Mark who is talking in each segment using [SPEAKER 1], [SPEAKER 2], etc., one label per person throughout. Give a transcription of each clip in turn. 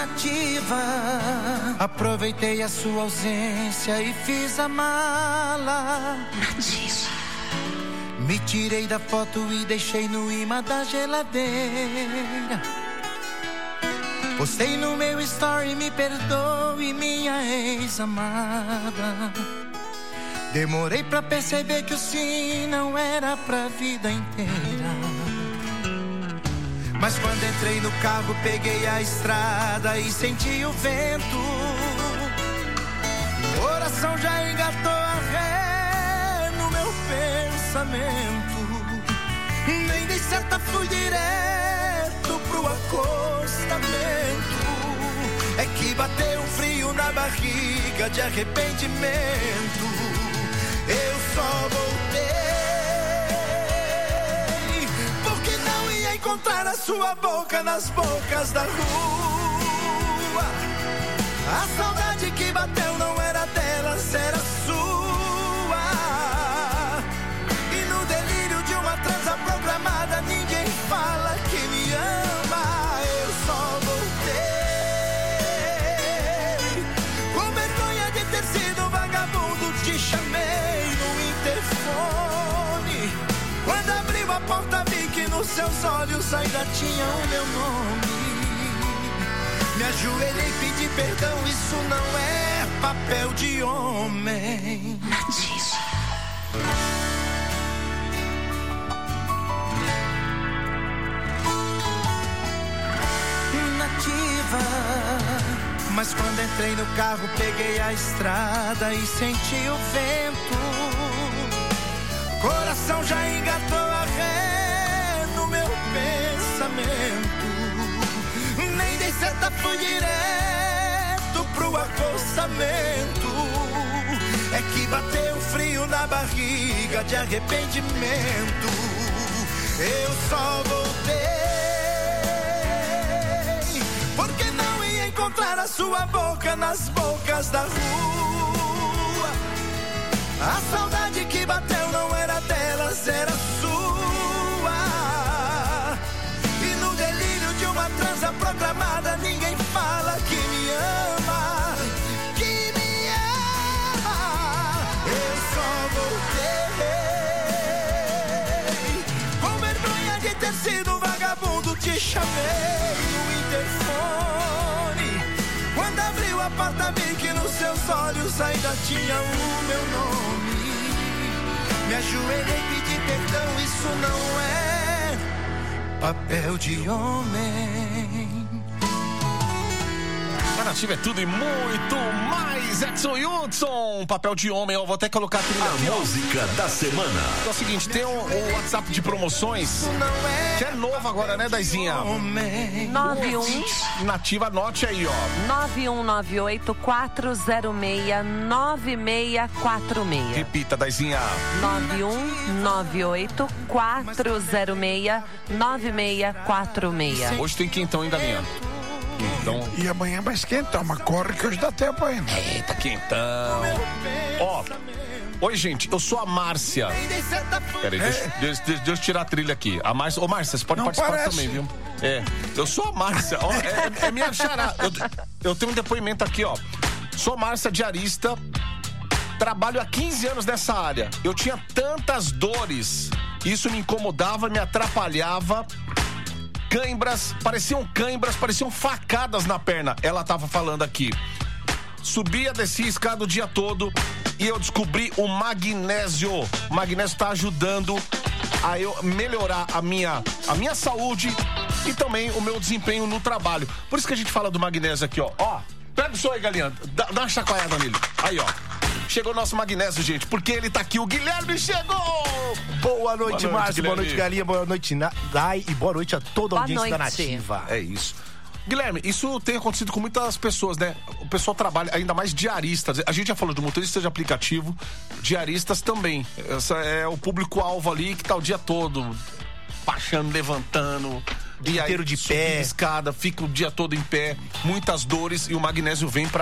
[SPEAKER 1] Nativa, aproveitei a sua ausência e fiz a mala.
[SPEAKER 2] Nativa.
[SPEAKER 1] Me tirei da foto e deixei no imã da geladeira. Postei no meu story, me perdoe, minha ex-amada. Demorei pra perceber que o sim não era pra vida inteira. Mas quando entrei no carro, peguei a estrada e senti o vento. O coração já engatou a ré no meu pensamento. Nem dei seta, fui direto pro acostamento. É que bateu um frio na barriga de arrependimento. Eu só voltei porque não ia encontrar a sua boca nas bocas da rua. A saudade que bateu não era delas, era sua. E no delírio de uma transa programada, ninguém fala que me ama. Eu só voltei com vergonha de ter sido vagabundo. Te chamei no interfone. Quando abriu a porta, vi que nos seus olhos ainda tinha o meu nome. Me ajoelhei e pedi perdão, isso não é papel de homem.
[SPEAKER 2] Nativa.
[SPEAKER 1] Nativa. Mas quando entrei no carro, peguei a estrada e senti o vento. Coração já engatou a ré no meu pensamento. Nem dei seta, fui direto pro acostamento. É que bateu frio na barriga de arrependimento. Eu só voltei porque não ia encontrar a sua boca nas bocas da rua. A saudade que bateu não era delas, era sua. E no delírio de uma transa programada, ninguém fala que me ama, que me ama. Eu só voltei com vergonha de ter sido vagabundo. Te chamei no interfone. Quando abriu a porta, vi que nos seus olhos ainda tinha o meu nome. Me ajoelhei e pedi perdão, isso não é papel de homem.
[SPEAKER 3] A Nativa é tudo e muito mais. Edson Hudson, papel de homem. Eu vou até colocar aqui
[SPEAKER 4] a música da semana.
[SPEAKER 3] É o seguinte, tem o WhatsApp de promoções, que é novo agora, né, Daizinha?
[SPEAKER 2] 91
[SPEAKER 3] Nativa, anote aí, ó.
[SPEAKER 2] 9198-406-9646.
[SPEAKER 3] Repita, Daizinha.
[SPEAKER 2] 9198-406-9646.
[SPEAKER 3] Hoje tem quentão ainda, minha. Então...
[SPEAKER 5] E amanhã vai esquentar, mas corre que hoje dá tempo ainda.
[SPEAKER 3] Eita, quentão. Ó, oi, gente, eu sou a Márcia. Peraí, deixa eu tirar a trilha aqui. A Márcia, ô Márcia, você pode não participar parece. Também, viu? É, eu sou a Márcia, ó, é minha xará. Eu tenho um depoimento aqui, ó. Sou Márcia, diarista. Trabalho há 15 anos nessa área. Eu tinha tantas dores. Isso me incomodava, me atrapalhava. Cãibras, pareciam facadas na perna. Ela tava falando aqui. Subia, descia a escada o dia todo e eu descobri o magnésio. O magnésio tá ajudando a eu melhorar a minha saúde e também o meu desempenho no trabalho. Por isso que a gente fala do magnésio aqui, ó. Ó, pega o seu aí, galinha. Dá uma chacoalhada nele. Aí, ó. Chegou o nosso magnésio, gente, porque ele tá aqui. O Guilherme chegou!
[SPEAKER 6] Boa noite, Márcio. Boa noite, Galinha. Boa noite, Dai. E boa noite a toda a audiência da Nativa.
[SPEAKER 3] É isso. Guilherme, isso tem acontecido com muitas pessoas, né? O pessoal trabalha, ainda mais diaristas. A gente já falou de motorista de aplicativo, diaristas também. Essa é o público-alvo ali que tá o dia todo baixando, levantando.
[SPEAKER 6] Dia inteiro de pé.
[SPEAKER 3] Escada, fica o dia todo em pé. Muitas dores e o magnésio vem pra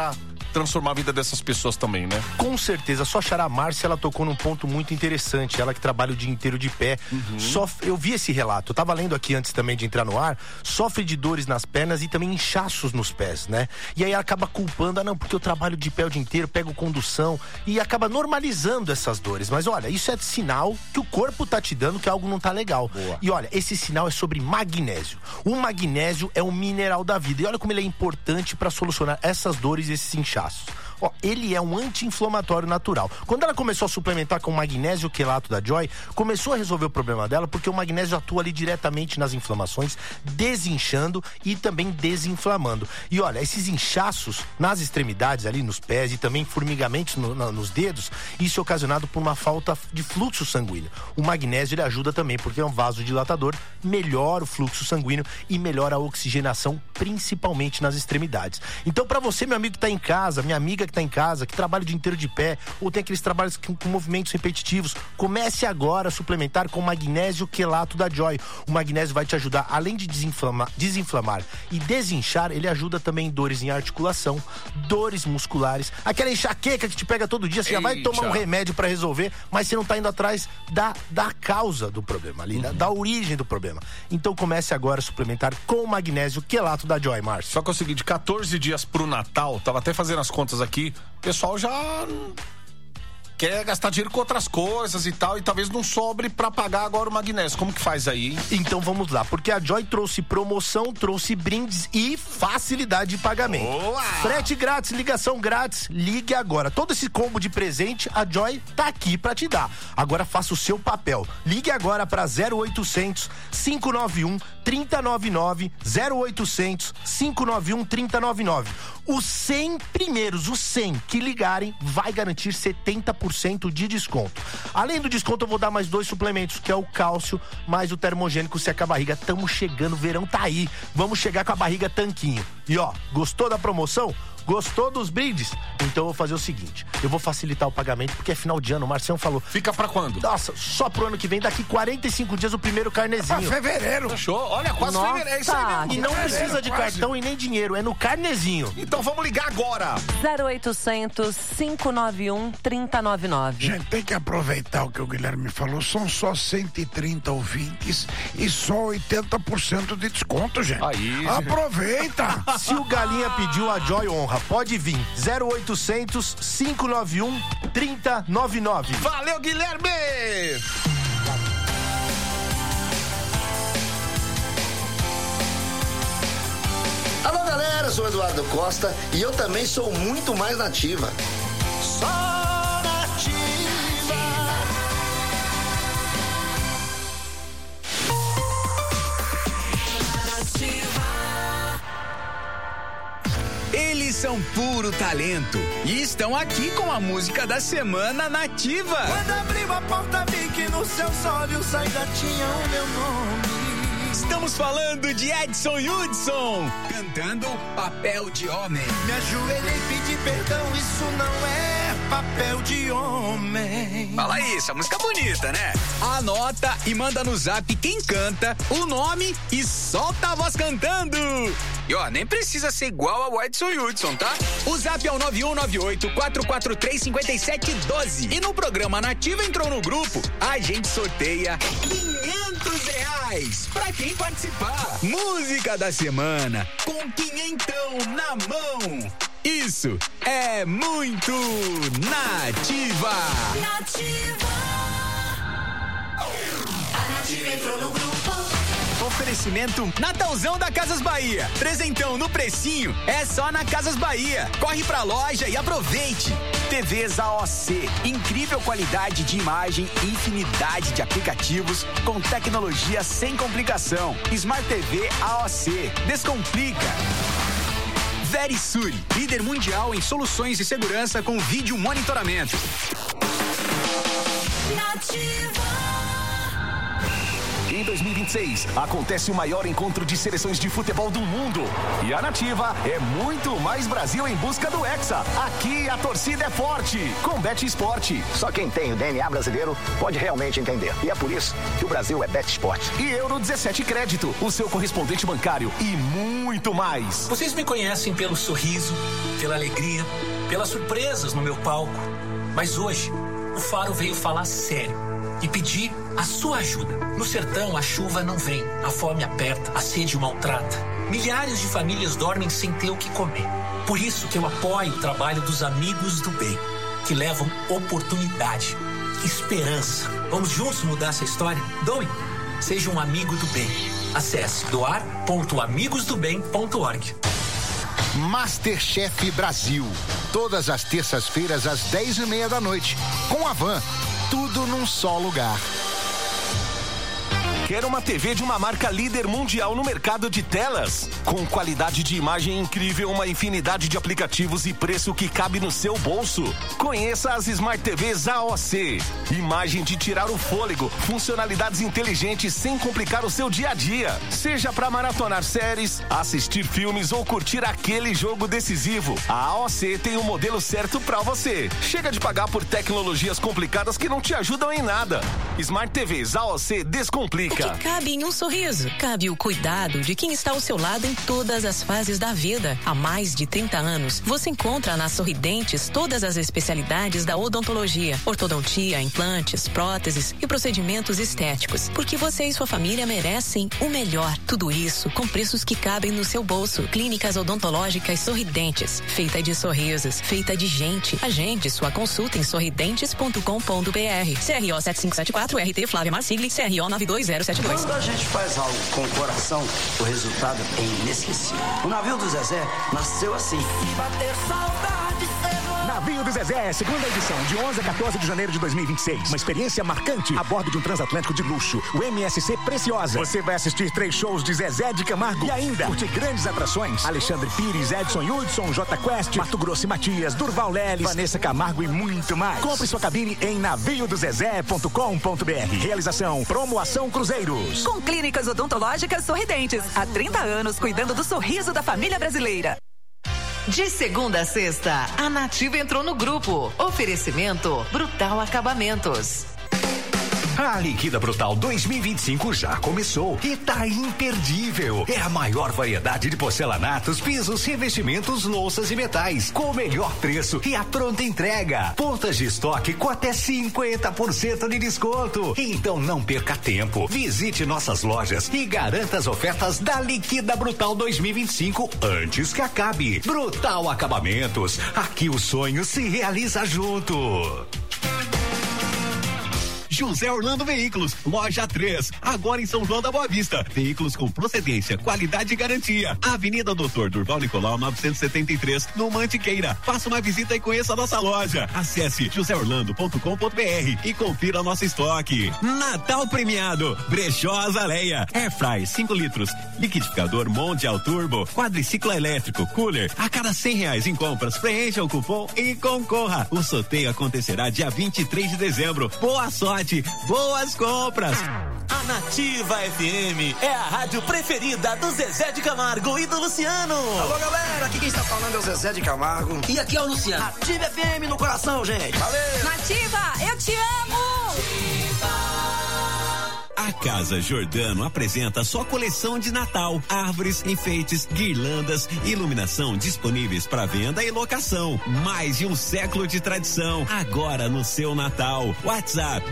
[SPEAKER 3] transformar a vida dessas pessoas também, né?
[SPEAKER 6] Com certeza. Só a Xará Márcia, ela tocou num ponto muito interessante. Ela que trabalha o dia inteiro de pé. Eu vi esse relato, eu tava lendo aqui antes também de entrar no ar, sofre de dores nas pernas e também inchaços nos pés, né? E aí ela acaba culpando, não, porque eu trabalho de pé o dia inteiro, pego condução e acaba normalizando essas dores. Mas olha, isso é sinal que o corpo tá te dando que algo não tá legal.
[SPEAKER 3] Boa.
[SPEAKER 6] E olha, esse sinal é sobre magnésio. O magnésio é o mineral da vida. E olha como ele é importante para solucionar essas dores e esses inchaços. Ó, ele é um anti-inflamatório natural. Quando ela começou a suplementar com o magnésio quelato da Joy, começou a resolver o problema dela, porque o magnésio atua ali diretamente nas inflamações, desinchando e também desinflamando. E olha, esses inchaços nas extremidades ali, nos pés e também formigamentos nos dedos, isso é ocasionado por uma falta de fluxo sanguíneo. O magnésio, ele ajuda também, porque é um vasodilatador, melhora o fluxo sanguíneo e melhora a oxigenação, principalmente nas extremidades. Então, para você, meu amigo que tá em casa, minha amiga que tá em casa, que trabalha o dia inteiro de pé, ou tem aqueles trabalhos com movimentos repetitivos, comece agora a suplementar com magnésio quelato da Joy. O magnésio vai te ajudar, além de desinflamar e desinchar, ele ajuda também em dores em articulação, dores musculares, aquela enxaqueca que te pega todo dia, você já vai tomar um remédio para resolver, mas você não tá indo atrás da causa do problema ali, da origem do problema. Então comece agora a suplementar com o magnésio quelato da Joy, Márcio.
[SPEAKER 3] Só que é o seguinte, 14 dias pro Natal, tava até fazendo as contas aqui, o pessoal já quer gastar dinheiro com outras coisas e tal, e talvez não sobre pra pagar agora o magnésio. Como que faz aí, hein?
[SPEAKER 6] Então vamos lá, porque a Joy trouxe promoção, trouxe brindes e facilidade de pagamento.
[SPEAKER 3] Boa!
[SPEAKER 6] Frete grátis, ligação grátis, ligue agora. Todo esse combo de presente, a Joy tá aqui pra te dar. Agora faça o seu papel. Ligue agora pra 0800 591 3099, 0800 591 3099. Os 100 primeiros, os 100 que ligarem, vai garantir 70% de desconto. Além do desconto, eu vou dar mais 2 suplementos, que é o cálcio mais o termogênico seca a barriga. Tamo chegando, o verão tá aí. Vamos chegar com a barriga tanquinho. E ó, gostou da promoção? Gostou dos brindes? Então eu vou fazer o seguinte, eu vou facilitar o pagamento, porque é final de ano, o Marcião falou.
[SPEAKER 3] Fica pra quando?
[SPEAKER 6] Nossa, só pro ano que vem, daqui 45 dias o primeiro carnezinho.
[SPEAKER 5] Pra fevereiro.
[SPEAKER 3] Fechou? Olha, quase fevereiro, é isso aí mesmo.
[SPEAKER 6] E não precisa de cartão e nem dinheiro, é no carnezinho.
[SPEAKER 3] Então vamos ligar agora.
[SPEAKER 2] 0800 591 3099.
[SPEAKER 5] Gente, tem que aproveitar o que o Guilherme falou, são só 130 ouvintes e só 80% de desconto, gente.
[SPEAKER 3] Aí.
[SPEAKER 5] Aproveita.
[SPEAKER 6] Se o Galinha pediu, a Joy honra. Pode vir. 0800 591 3099.
[SPEAKER 3] Valeu, Guilherme!
[SPEAKER 7] Alô, galera, eu sou o Eduardo Costa e eu também sou muito mais nativa.
[SPEAKER 1] Só nativa.
[SPEAKER 8] Eles são puro talento e estão aqui com a música da semana nativa.
[SPEAKER 1] Quando abriu a porta vi que nos seus olhos ainda tinha o meu nome.
[SPEAKER 8] Estamos falando de Edson Hudson, cantando Papel de Homem.
[SPEAKER 1] Me ajoelhei e pedi perdão, isso não é papel de homem.
[SPEAKER 8] Fala aí, essa música bonita, né? Anota e manda no zap quem canta, o nome e solta a voz cantando. E ó, nem precisa ser igual ao Edson Hudson, tá? O zap é o 9198-443-5712. E no programa Nativa entrou no grupo, a gente sorteia R$500 pra quem participar. Música da semana com quinhentão na mão. Isso é muito nativa.
[SPEAKER 1] A Nativa entrou no grupo.
[SPEAKER 8] Oferecimento Natalzão da Casas Bahia. Presentão no precinho é só na Casas Bahia. Corre pra loja e aproveite. TVs AOC, incrível qualidade de imagem, infinidade de aplicativos com tecnologia sem complicação. Smart TV AOC, descomplica. Verisuri, líder mundial em soluções de segurança com vídeo monitoramento.
[SPEAKER 9] em 2026. Acontece o maior encontro de seleções de futebol do mundo. E a Nativa é muito mais Brasil em busca do Hexa. Aqui a torcida é forte. Com Bet Esporte.
[SPEAKER 10] Só quem tem o DNA brasileiro pode realmente entender. E é por isso que o Brasil é Bet Esporte.
[SPEAKER 9] E Euro 17 Crédito, o seu correspondente bancário e muito mais.
[SPEAKER 11] Vocês me conhecem pelo sorriso, pela alegria, pelas surpresas no meu palco. Mas hoje, o Faro veio falar sério e pedir a sua ajuda. No sertão, a chuva não vem, a fome aperta, a sede maltrata. Milhares de famílias dormem sem ter o que comer. Por isso que eu apoio o trabalho dos Amigos do Bem, que levam oportunidade, esperança. Vamos juntos mudar essa história? Doe. Seja um amigo do bem. Acesse doar.amigosdobem.org.
[SPEAKER 12] Masterchef Brasil. Todas as terças-feiras às 10:30 da noite. Com a Van. Tudo num só lugar.
[SPEAKER 9] Quer uma TV de uma marca líder mundial no mercado de telas? Com qualidade de imagem incrível, uma infinidade de aplicativos e preço que cabe no seu bolso. Conheça as Smart TVs AOC. Imagem de tirar o fôlego, funcionalidades inteligentes sem complicar o seu dia a dia. Seja para maratonar séries, assistir filmes ou curtir aquele jogo decisivo, a AOC tem o modelo certo para você. Chega de pagar por tecnologias complicadas que não te ajudam em nada. Smart TVs AOC descomplica.
[SPEAKER 13] O que cabe em um sorriso? Cabe o cuidado de quem está ao seu lado em todas as fases da vida. Há mais de 30 anos, você encontra na Sorridentes todas as especialidades da odontologia, ortodontia, implantes, próteses e procedimentos estéticos. Porque você e sua família merecem o melhor. Tudo isso com preços que cabem no seu bolso. Clínicas odontológicas Sorridentes. Feita de sorrisos, feita de gente. Agende sua consulta em sorridentes.com.br. CRO 7574, RT Flávia Marsigli, CRO 92072.
[SPEAKER 14] Quando a gente faz algo com o coração, o resultado é inesquecível. O navio do Zezé nasceu assim.
[SPEAKER 15] Navio do Zezé, segunda edição, de 11 a 14 de janeiro de 2026. Uma experiência marcante a bordo de um transatlântico de luxo, o MSC Preciosa. Você vai assistir 3 shows de Zezé de Camargo e ainda curtir grandes atrações: Alexandre Pires, Edson Hudson, J Quest, Mato Grosso e Matias, Durval Leles, Vanessa Camargo e muito mais. Compre sua cabine em naviodozezé.com.br. Realização Promoação Cruzeiros.
[SPEAKER 16] Com clínicas odontológicas Sorridentes. Há 30 anos cuidando do sorriso da família brasileira. De segunda a sexta, a Nativa entrou no grupo. Oferecimento Brutal Acabamentos.
[SPEAKER 17] A Liquida Brutal 2025 já começou e tá imperdível. É a maior variedade de porcelanatos, pisos, revestimentos, louças e metais, com o melhor preço e a pronta entrega. Pontas de estoque com até 50% de desconto. Então não perca tempo. Visite nossas lojas e garanta as ofertas da Liquida Brutal 2025 antes que acabe. Brutal Acabamentos. Aqui o sonho se realiza junto.
[SPEAKER 18] José Orlando Veículos, loja 3, agora em São João da Boa Vista. Veículos com procedência, qualidade e garantia. Avenida Doutor Durval Nicolau 973, no Mantiqueira. Faça uma visita e conheça a nossa loja. Acesse joseorlando.com.br e confira nosso estoque. Natal premiado, Brechó Azaleia, Airfry 5 litros, liquidificador Mondial Turbo, quadriciclo elétrico, cooler. A cada R$100 em compras, preencha o cupom e concorra. O sorteio acontecerá dia 23 de dezembro. Boa sorte! Boas compras!
[SPEAKER 19] A Nativa FM é a rádio preferida do Zezé de Camargo e do Luciano.
[SPEAKER 14] Alô, galera, aqui quem está falando é o Zezé de Camargo.
[SPEAKER 19] E aqui é o Luciano.
[SPEAKER 14] Nativa FM no coração, gente. Valeu!
[SPEAKER 16] Nativa, eu te amo!
[SPEAKER 18] A Casa Jordano apresenta sua coleção de Natal, árvores, enfeites, guirlandas, iluminação disponíveis para venda e locação. Mais de um século de tradição, agora no seu Natal. WhatsApp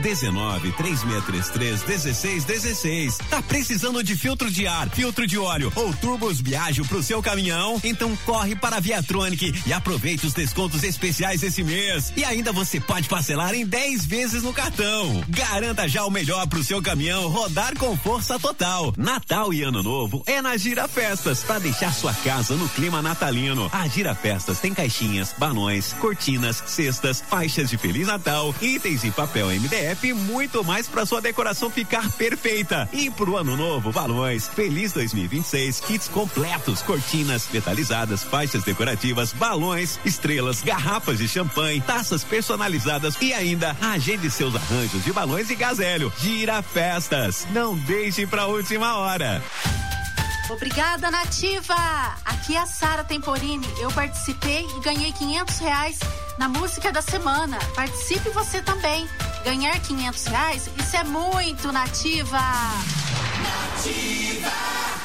[SPEAKER 18] 1936331616. Tá precisando de filtro de ar, filtro de óleo ou turbos Biagio pro seu caminhão? Então corre para a Viatronic e aproveite os descontos especiais esse mês. E ainda você pode parcelar em 10 vezes no cartão. Garanta já o melhor pro seu caminhão rodar com força total. Natal e Ano Novo é na Gira Festas, para deixar sua casa no clima natalino. A Gira Festas tem caixinhas, balões, cortinas, cestas, faixas de Feliz Natal, itens em papel MDF e muito mais para sua decoração ficar perfeita. E pro Ano Novo, balões, Feliz 2026, kits completos, cortinas metalizadas, faixas decorativas, balões, estrelas, garrafas de champanhe, taças personalizadas e ainda agende seus arranjos de balões e gás hélio. Gira Festas. ofertas. Não deixe pra última hora.
[SPEAKER 20] Obrigada, Nativa! Aqui é a Sara Temporini. Eu participei e ganhei R$500 na música da semana. Participe você também. Ganhar R$500, isso é muito, Nativa!
[SPEAKER 1] Nativa!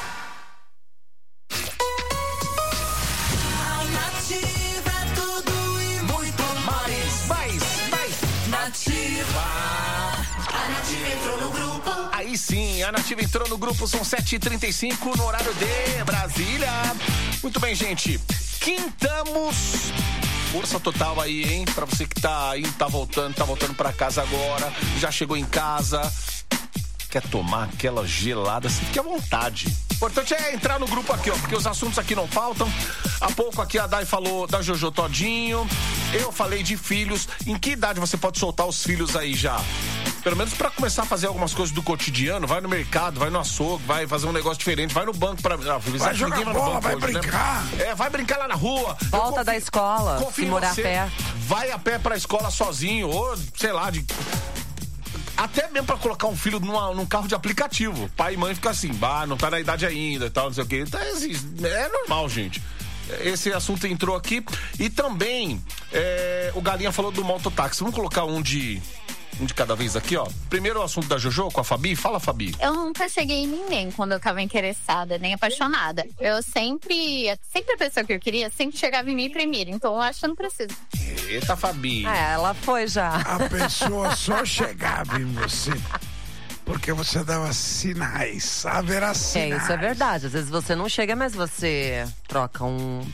[SPEAKER 1] A Nativa é tudo e muito mais. Nativa! A Nativa entrou no grupo.
[SPEAKER 3] Aí sim, a Nativa entrou no grupo, são 7h35 no horário de Brasília. Muito bem, gente. Quintamos. Força total aí, hein? Pra você que tá indo, tá voltando pra casa agora, já chegou em casa, quer tomar aquela gelada, se fique à vontade. O importante é entrar no grupo aqui, ó, porque os assuntos aqui não faltam. Há pouco aqui a Dai falou da Jojo Todinho, eu falei de filhos. Em que idade você pode soltar os filhos aí já? Pelo menos pra começar a fazer algumas coisas do cotidiano, vai no mercado, vai no açougue, vai fazer um negócio diferente, vai no banco pra...
[SPEAKER 5] vai jogar bola, vai brincar.
[SPEAKER 3] Né? Vai brincar lá na rua.
[SPEAKER 2] Volta da escola, se morar a pé.
[SPEAKER 3] Vai a pé pra escola sozinho, ou sei lá, até mesmo pra colocar um filho num carro de aplicativo. Pai e mãe ficam assim, não tá na idade ainda e tal, não sei o quê. Então, é normal, gente. Esse assunto entrou aqui. E também, o Galinha falou do mototáxi. Vamos colocar um de cada vez aqui, ó. Primeiro o assunto da Jojo com a Fabi. Fala, Fabi.
[SPEAKER 21] Eu nunca cheguei em ninguém quando eu tava interessada, nem apaixonada. Eu sempre a pessoa que eu queria sempre chegava em mim primeiro. Então eu acho que eu não preciso.
[SPEAKER 3] Eita, Fabi.
[SPEAKER 2] Ela foi já.
[SPEAKER 5] A pessoa só chegava em você porque você dava sinais. Haverá sinais.
[SPEAKER 2] Isso é verdade. Às vezes você não chega, mas você troca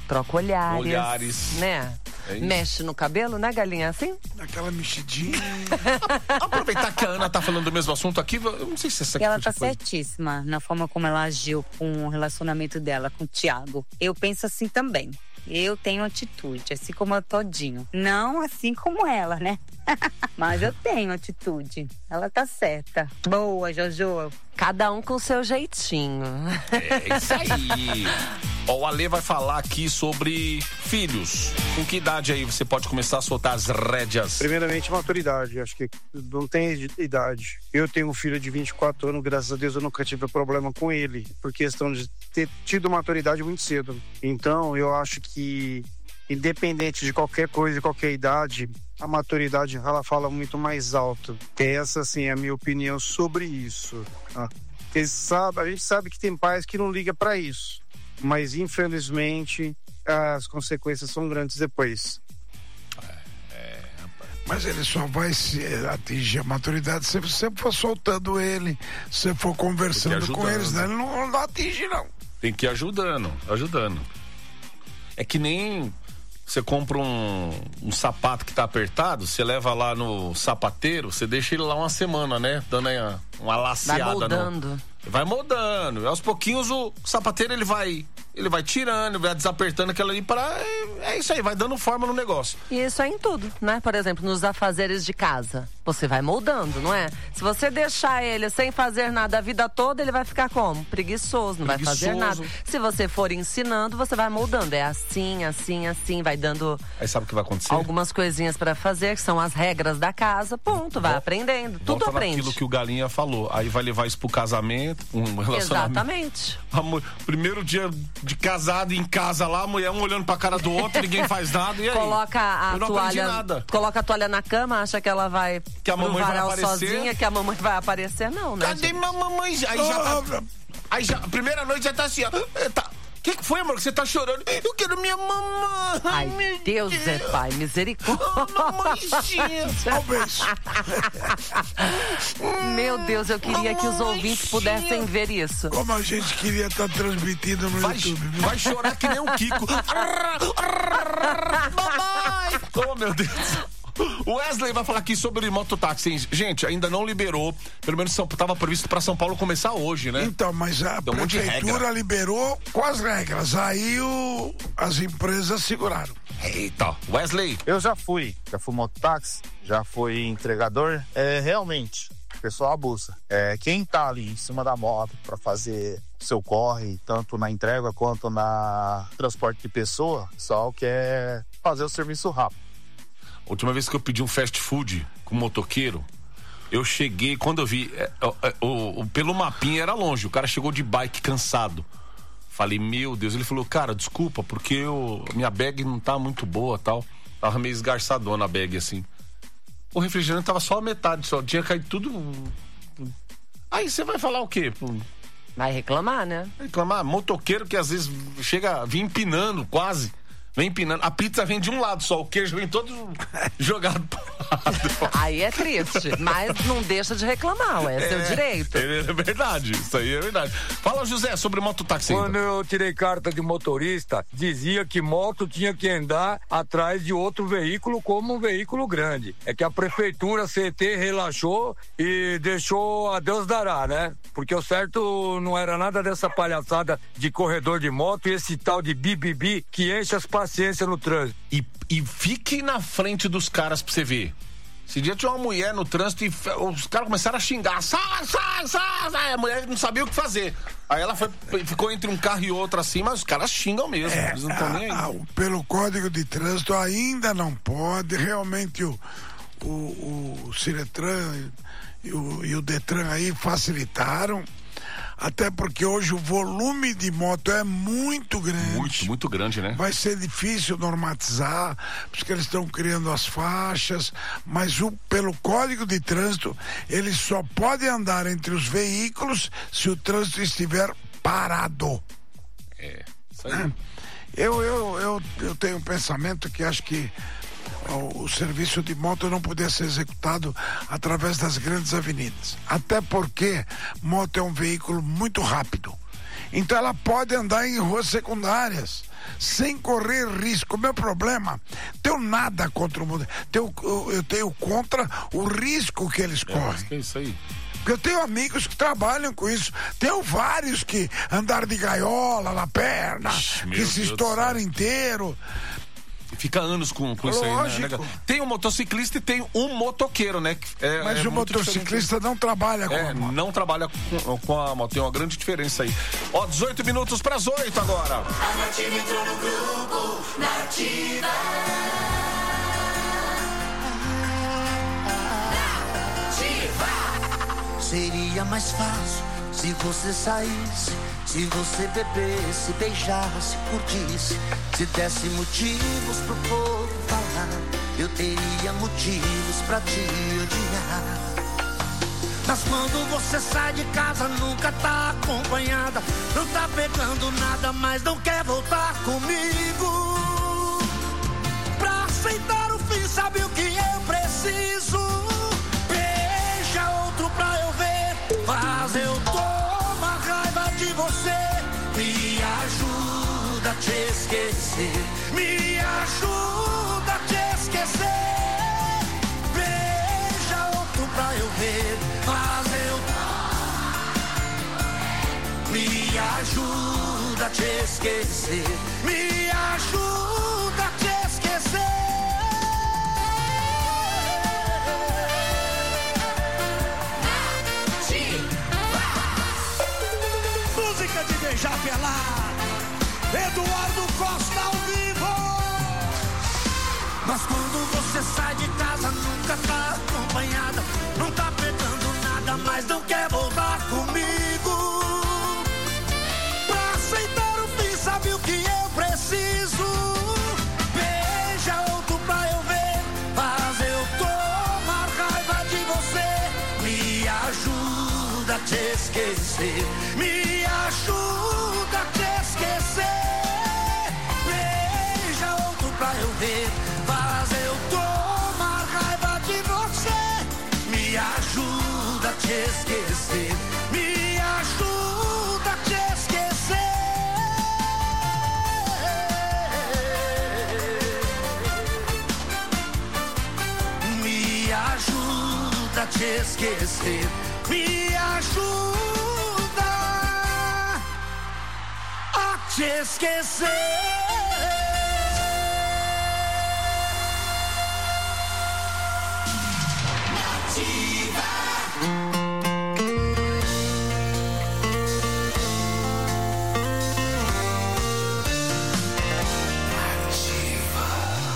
[SPEAKER 2] olhares. Né? Mexe no cabelo, né, Galinha? Assim?
[SPEAKER 5] Aquela mexidinha.
[SPEAKER 3] Aproveitar que a Ana tá falando do mesmo assunto aqui, eu não sei se essa aqui
[SPEAKER 22] ela tá certíssima na forma como ela agiu com o relacionamento dela com o Thiago. Eu penso assim também. Eu tenho atitude, assim como eu Todinho. Não assim como ela, né? Mas eu tenho atitude. Ela tá certa. Boa, Jojo.
[SPEAKER 2] Cada um com o seu jeitinho.
[SPEAKER 3] É isso aí. O Ale vai falar aqui sobre filhos. Com que idade aí você pode começar a soltar as rédeas?
[SPEAKER 23] Primeiramente, maturidade. Acho que não tem idade. Eu tenho um filho de 24 anos, graças a Deus eu nunca tive problema com ele, por questão de ter tido maturidade muito cedo. Então, eu acho que, independente de qualquer coisa, qualquer idade, a maturidade ela fala muito mais alto. Essa, assim, é a minha opinião sobre isso. A gente sabe que tem pais que não ligam para isso, mas infelizmente as consequências são grandes depois.
[SPEAKER 5] Mas ele só vai atingir a maturidade se você for soltando ele, se você for conversando com eles, né? Ele não atinge, não.
[SPEAKER 3] Tem que ir ajudando. É que nem você compra um sapato que tá apertado, você leva lá no sapateiro, você deixa ele lá uma semana, né? Dando aí uma laceada.
[SPEAKER 2] Vai moldando.
[SPEAKER 3] Vai moldando. Aos pouquinhos o sapateiro ele vai tirando, vai desapertando aquilo ali é isso aí, vai dando forma no negócio.
[SPEAKER 2] E isso é em tudo, né? Por exemplo, nos afazeres de casa. Você vai moldando, não é? Se você deixar ele sem fazer nada a vida toda, ele vai ficar como? Preguiçoso, não vai fazer nada. Se você for ensinando, você vai moldando. É assim, assim, assim, vai dando...
[SPEAKER 3] Aí sabe o que vai acontecer?
[SPEAKER 2] Algumas coisinhas pra fazer, que são as regras da casa. Ponto, vai aprendendo. Tudo aprende.
[SPEAKER 3] Aquilo que o Galinha falou. Aí vai levar isso pro casamento, um relacionamento.
[SPEAKER 2] Exatamente.
[SPEAKER 3] Primeiro dia de casado em casa lá, a mulher um olhando pra cara do outro, ninguém faz nada, e aí?
[SPEAKER 2] Coloca a toalha na cama, acha que ela vai
[SPEAKER 3] que a mamãe vai aparecer
[SPEAKER 2] sozinha, que a mamãe vai aparecer, não, né?
[SPEAKER 3] Cadê minha mamãe? Aí já primeira noite já tá assim, ó. O que foi, amor, que você tá chorando? Eu quero minha mamãe.
[SPEAKER 2] Ai, Deus é pai, misericórdia.
[SPEAKER 3] Mamãezinha.
[SPEAKER 2] Meu Deus, eu queria que os ouvintes pudessem ver isso.
[SPEAKER 5] Como a gente queria estar transmitindo no YouTube.
[SPEAKER 3] Vai chorar que nem um Kiko. Mamãe! Oh, meu Deus. O Wesley vai falar aqui sobre mototáxi. Gente, ainda não liberou. Pelo menos estava previsto para São Paulo começar hoje, né?
[SPEAKER 5] Então, mas a prefeitura liberou com as regras. Aí as empresas seguraram.
[SPEAKER 3] Eita, Wesley.
[SPEAKER 24] Eu já fui mototáxi, já fui entregador. Realmente, o pessoal abusa. Quem tá ali em cima da moto para fazer seu corre, tanto na entrega quanto na transporte de pessoa, só quer fazer o serviço rápido.
[SPEAKER 3] A última vez que eu pedi um fast food com um motoqueiro, Eu cheguei, quando eu vi, pelo mapinha era longe, o cara chegou de bike cansado. Falei, meu Deus, ele falou, cara, desculpa, porque minha bag não tá muito boa, tal. Tava meio esgarçadona a bag, assim. O refrigerante tava só a metade, só tinha caído tudo. Aí você vai falar o quê?
[SPEAKER 2] Vai reclamar, né?
[SPEAKER 3] Reclamar, motoqueiro que às vezes vem empinando, quase. Vem empinando. A pizza vem de um lado só, o queijo vem todo jogado pro lado.
[SPEAKER 2] Aí é triste, mas não deixa de reclamar, é seu direito.
[SPEAKER 3] É verdade, isso aí é verdade. Fala, José, sobre mototáxi.
[SPEAKER 4] Quando eu tirei carta de motorista, dizia que moto tinha que andar atrás de outro veículo como um veículo grande. É que a prefeitura CT relaxou e deixou a Deus dará, né? Porque o certo não era nada dessa palhaçada de corredor de moto e esse tal de bibibi que enche as paciência no trânsito.
[SPEAKER 3] E fique na frente dos caras pra você ver. Esse dia tinha uma mulher no trânsito e os caras começaram a xingar. Sai! A mulher não sabia o que fazer. Aí ela ficou entre um carro e outro assim, mas os caras xingam mesmo. Eles não estão nem aí.
[SPEAKER 5] Pelo Código de Trânsito ainda não pode. Realmente o Ciretran e o Detran aí facilitaram. Até porque hoje o volume de moto é muito grande.
[SPEAKER 3] Muito grande, né?
[SPEAKER 5] Vai ser difícil normatizar, porque eles estão criando as faixas, mas pelo Código de Trânsito, eles só podem andar entre os veículos se o trânsito estiver parado.
[SPEAKER 3] Isso aí.
[SPEAKER 5] Eu tenho um pensamento que acho que o serviço de moto não podia ser executado através das grandes avenidas. Até porque moto é um veículo muito rápido. Então ela pode andar em ruas secundárias sem correr risco. O meu problema, tenho nada contra o mundo. Eu tenho contra o risco que eles correm.
[SPEAKER 3] É isso aí.
[SPEAKER 5] Porque eu tenho amigos que trabalham com isso. Tenho vários que andaram de gaiola na perna, que se estouraram inteiro.
[SPEAKER 3] Fica anos com isso aí, né? Tem um motociclista e tem um motoqueiro, né?
[SPEAKER 5] Mas o motociclista não trabalha com a moto.
[SPEAKER 3] Não trabalha com a moto. Tem uma grande diferença aí. 18 minutos para as 8 agora.
[SPEAKER 1] A Nativa entrou no grupo, Nativa.
[SPEAKER 6] Seria mais fácil se você saísse, se você bebesse, beijasse, curtisse, se desse motivos pro povo falar, eu teria motivos pra te odiar. Mas quando você sai de casa nunca tá acompanhada, não tá pegando nada, mas não quer voltar comigo. Pra aceitar o fim, sabe o que eu preciso? Beija outro pra eu ver, faz eu tomar raiva de você. Me ajuda a te esquecer, me ajuda a te esquecer. Beija outro pra eu ver, faz eu. Me ajuda a te esquecer, me ajuda a te esquecer.
[SPEAKER 1] Música de beijar pelado, Eduardo Costa ao vivo.
[SPEAKER 6] Mas quando você sai de casa nunca tá acompanhada, não tá pegando nada, mas não quer voltar comigo. Pra aceitar o fim, sabe o que eu preciso? Beija outro pra eu ver, faz eu tomar raiva de você. Me ajuda a te esquecer, me ajuda a te esquecer. Beija outro pra eu ver, faz eu tomar raiva de você. Me ajuda a te esquecer, me ajuda a te esquecer. Me ajuda a te esquecer, me ajuda a te esquecer.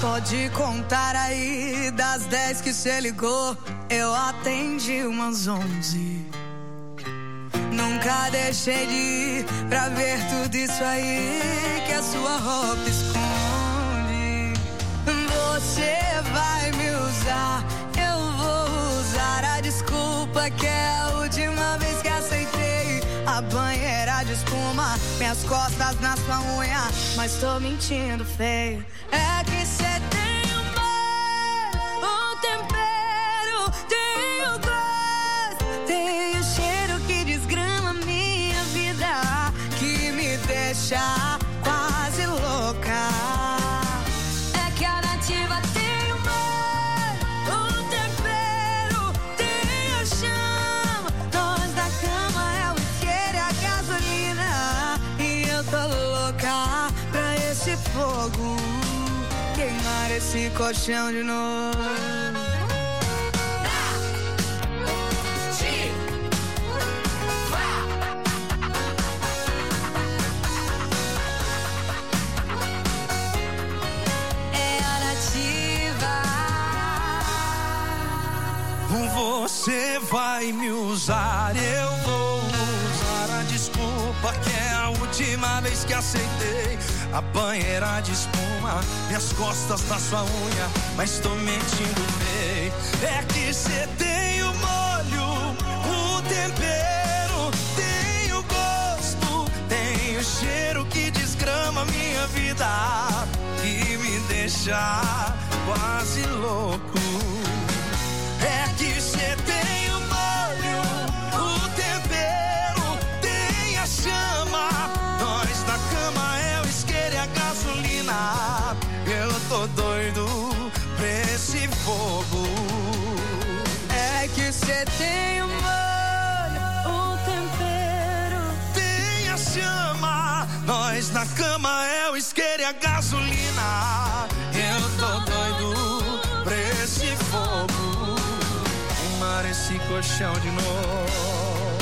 [SPEAKER 1] Pode contar aí, das 10 que cê ligou, eu atendi umas 11. Nunca deixei de ir pra ver tudo isso aí que a sua roupa esconde. Você vai me usar, eu vou usar a desculpa que é a última vez que aceitei. A banheira de espuma, minhas costas na sua unha, mas tô mentindo feio. É que cê tem um tempero, tem o gosto, tem o cheiro que desgrama minha vida, que me deixa quase louca. É que a nativa tem um tempero, tem o chama, nós da cama é o isqueiro e a gasolina, e eu tô louca pra esse fogo queimar esse colchão de novo.
[SPEAKER 7] Você vai me usar, eu vou usar a desculpa que é a última vez que aceitei. A banheira de espuma, minhas costas na sua unha, mas tô mentindo feio. É que cê tem o molho, o tempero, tem o gosto, tem o cheiro que desgrama minha vida, que me deixa quase louco. É que cê tem o molho, o tempero, tem a chama, nós na cama é o isqueiro e a gasolina, eu tô doido pra esse fogo.
[SPEAKER 1] É que cê tem o molho, o tempero,
[SPEAKER 7] tem a chama, nós na cama é o isqueiro e a gasolina, eu tô doido pra esse fogo. Queimar esse colchão de novo.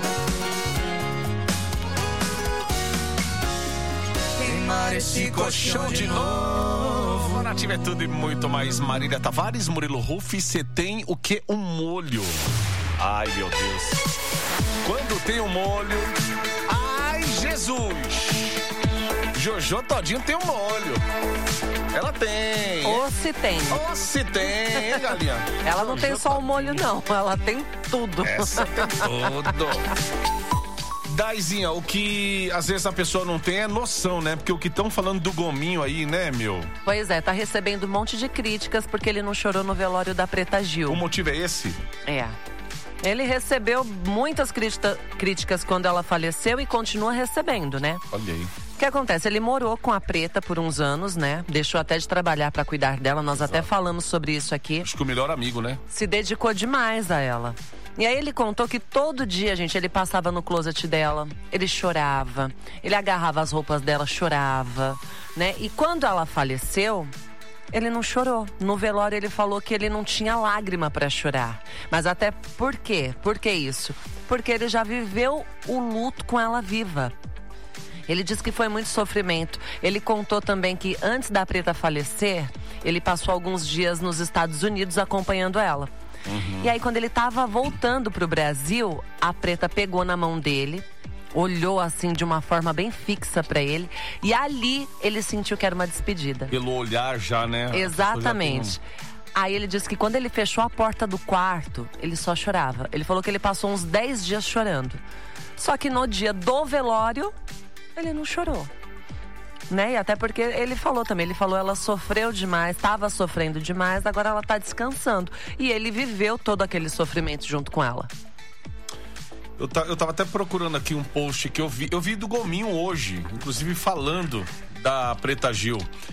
[SPEAKER 7] Queimar esse colchão de novo.
[SPEAKER 3] Nativa é tudo e muito mais. Marília Tavares, Murilo Ruff, você tem o que? Um molho. Ai, meu Deus. Quando tem um molho, ai, Jesus. Jojo Todinho tem um molho. Ela tem.
[SPEAKER 2] Ou se tem.
[SPEAKER 3] Ou se tem, hein, galinha?
[SPEAKER 2] Ela não tem só o molho, não. Ela tem tudo.
[SPEAKER 3] Essa tem tudo. Daizinha, o que às vezes a pessoa não tem é noção, né? Porque o que estão falando do Gominho aí, né, meu?
[SPEAKER 2] Pois é, tá recebendo um monte de críticas porque ele não chorou no velório da Preta Gil.
[SPEAKER 3] O motivo é esse?
[SPEAKER 2] É. Ele recebeu muitas críticas quando ela faleceu e continua recebendo, né?
[SPEAKER 3] Olha aí.
[SPEAKER 2] O que acontece? Ele morou com a Preta por uns anos, né? Deixou até de trabalhar pra cuidar dela. Nós até falamos sobre isso aqui.
[SPEAKER 3] Acho que o melhor amigo, né?
[SPEAKER 2] Se dedicou demais a ela. E aí ele contou que todo dia, gente, ele passava no closet dela, ele chorava, ele agarrava as roupas dela, chorava, né? E quando ela faleceu, ele não chorou. No velório ele falou que ele não tinha lágrima pra chorar. Mas até por quê? Por que isso? Porque ele já viveu o luto com ela viva. Ele disse que foi muito sofrimento. Ele contou também que antes da Preta falecer, ele passou alguns dias nos Estados Unidos acompanhando ela. Uhum. E aí quando ele tava voltando pro Brasil, a Preta pegou na mão dele, olhou assim de uma forma bem fixa pra ele, e ali ele sentiu que era uma despedida.
[SPEAKER 3] Pelo olhar já, né?
[SPEAKER 2] Exatamente. Aí ele disse que quando ele fechou a porta do quarto, ele só chorava. Ele falou que ele passou uns 10 dias chorando. Só que no dia do velório, ele não chorou. Né? E até porque ele falou também, ela sofreu demais, estava sofrendo demais, agora ela tá descansando. E ele viveu todo aquele sofrimento junto com ela.
[SPEAKER 3] Eu tava até procurando aqui um post que eu vi do Gominho hoje, inclusive falando da Preta Gil.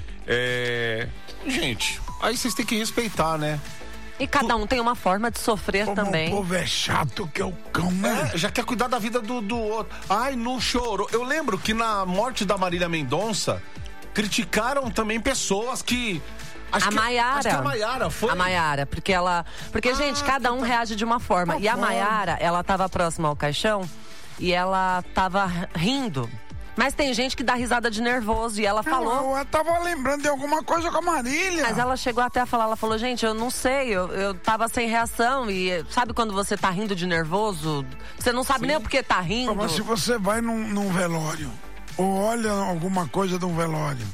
[SPEAKER 3] Gente, aí vocês têm que respeitar, né?
[SPEAKER 2] E cada um tem uma forma de sofrer também.
[SPEAKER 5] O povo é chato que é o cão, né?
[SPEAKER 3] Já quer cuidar da vida do outro. Ai, não chorou. Eu lembro que na morte da Marília Mendonça, criticaram também pessoas que...
[SPEAKER 2] A Maiara.
[SPEAKER 3] Acho que a Maiara foi.
[SPEAKER 2] A Maiara, porque ela... Porque, gente, cada um reage de uma forma. E a Maiara, ela tava próxima ao caixão e ela tava rindo. Mas tem gente que dá risada de nervoso e ela falou...
[SPEAKER 5] Eu tava lembrando de alguma coisa com a Marília.
[SPEAKER 2] Mas ela chegou até a falar, ela falou, gente, eu não sei, eu tava sem reação e sabe quando você tá rindo de nervoso? Você não sabe nem o porquê tá rindo.
[SPEAKER 5] Mas se você vai num velório ou olha alguma coisa de um velório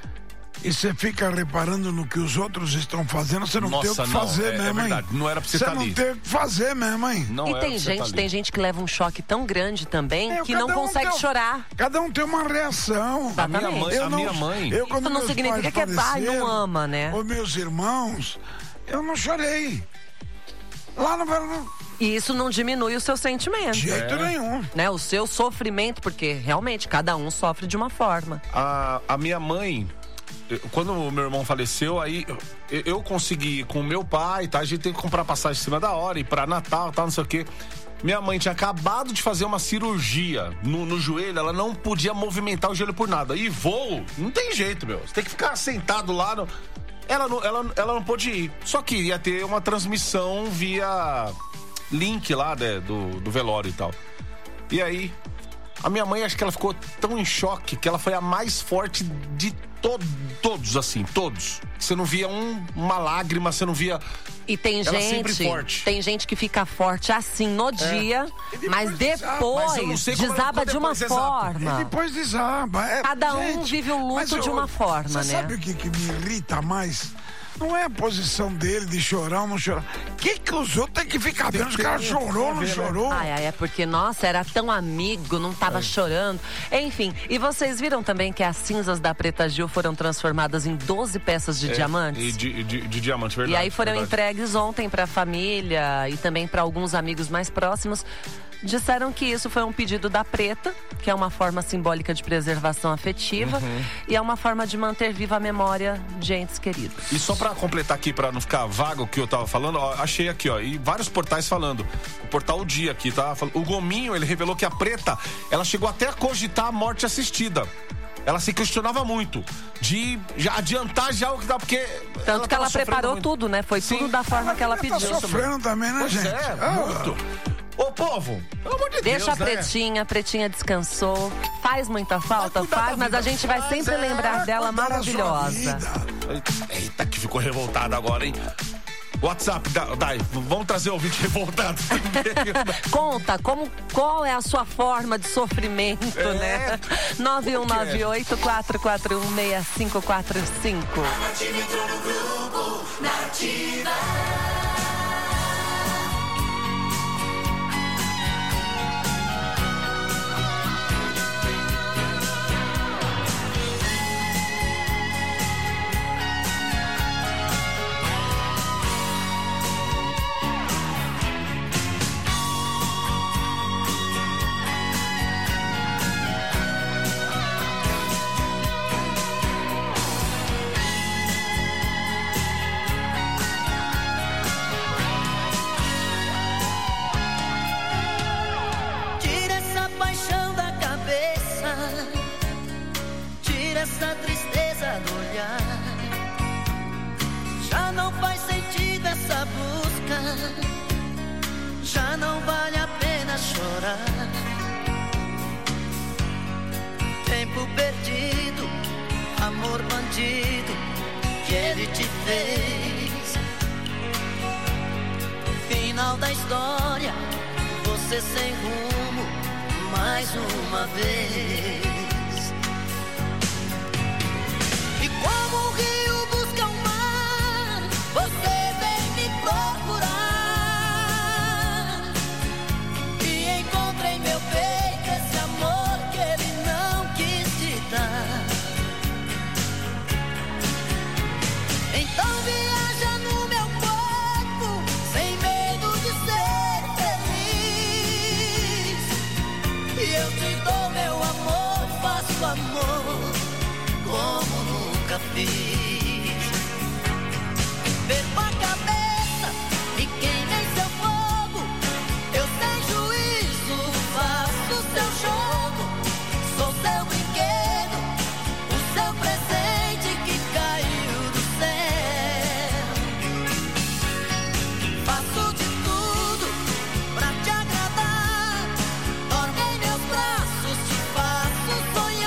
[SPEAKER 5] e você fica reparando no que os outros estão fazendo, você não tem o que fazer mesmo, hein?
[SPEAKER 3] Verdade, não era pra você estar ali.
[SPEAKER 5] Você não tem o que fazer mesmo, hein?
[SPEAKER 2] E tem gente que leva um choque tão grande também que não consegue chorar.
[SPEAKER 5] Cada um tem uma reação.
[SPEAKER 2] Exatamente.
[SPEAKER 5] A minha mãe.
[SPEAKER 2] Isso não significa que é pai, não ama, né?
[SPEAKER 5] Os meus irmãos, eu não chorei. Lá no velório.
[SPEAKER 2] E isso não diminui o seu sentimento.
[SPEAKER 5] De jeito nenhum.
[SPEAKER 2] Né? O seu sofrimento, porque realmente cada um sofre de uma forma.
[SPEAKER 3] A minha mãe, quando o meu irmão faleceu, aí eu consegui ir com o meu pai, tá? A gente tem que comprar passagem em cima da hora, ir pra Natal, tá, não sei o quê. Minha mãe tinha acabado de fazer uma cirurgia no joelho, ela não podia movimentar o joelho por nada. E voo, não tem jeito, meu. Você tem que ficar sentado lá no... Ela não pôde ir. Só que ia ter uma transmissão via link lá do velório e tal. E aí, a minha mãe, acho que ela ficou tão em choque que ela foi a mais forte de todos, assim, todos. Você não via uma lágrima, você não via...
[SPEAKER 2] E tem
[SPEAKER 3] ela sempre forte.
[SPEAKER 2] Tem gente que fica forte assim no dia, mas depois desaba de uma forma.
[SPEAKER 5] E depois desaba.
[SPEAKER 2] Cada um vive o luto de uma forma, né?
[SPEAKER 5] Sabe o que me irrita mais? Não é a posição dele de chorar ou não chorar. O que os outros têm que ficar vendo? Os caras chorou ou não chorou?
[SPEAKER 2] É porque, nossa, era tão amigo, não tava chorando. Enfim, e vocês viram também que as cinzas da Preta Gil foram transformadas em 12 peças de diamantes?
[SPEAKER 3] De diamante, verdade.
[SPEAKER 2] E aí foram entregues ontem pra família e também pra alguns amigos mais próximos. Disseram que isso foi um pedido da Preta, que é uma forma simbólica de preservação afetiva e é uma forma de manter viva a memória de entes queridos.
[SPEAKER 3] E só pra completar aqui, pra não ficar vago o que eu tava falando, ó, achei aqui, ó, e vários portais falando. O portal O Dia aqui, tá? O Gominho, ele revelou que a Preta, ela chegou até a cogitar a morte assistida. Ela se questionava muito de já adiantar já o que dá, porque...
[SPEAKER 2] Tanto que ela preparou muito. Tudo, né? Foi tudo da forma que ela pediu.
[SPEAKER 5] Tá sofrendo também, né, gente?
[SPEAKER 3] Muito. Ô, povo, pelo amor de
[SPEAKER 2] Deixa
[SPEAKER 3] Deus,
[SPEAKER 2] a Pretinha descansou. Faz muita falta, mas a gente vai sempre lembrar dela maravilhosa.
[SPEAKER 3] Eita, que ficou revoltada agora, hein? WhatsApp, Dai, vamos trazer o ouvinte revoltado também.
[SPEAKER 2] Conta, qual é a sua forma de sofrimento, né? 9198-441-6545.
[SPEAKER 1] Nativa entrou no grupo, Nativa.
[SPEAKER 6] Essa tristeza no olhar, já não faz sentido essa busca, já não vale a pena chorar. Tempo perdido, amor bandido, que ele te fez. Final da história, você sem rumo, mais uma vez. Como o rio busca o mar, você vem me procurar. E encontra em meu peito esse amor que ele não quis te dar. Então viaja no meu corpo, sem medo de ser feliz. E eu te dou meu amor, faço amor como nunca fiz. Perco a cabeça e queimei seu fogo. Eu sem juízo faço seu jogo. Sou seu brinquedo, o seu presente que caiu do céu. Faço de tudo pra te agradar. Dorme em meus braços, te faço sonhar.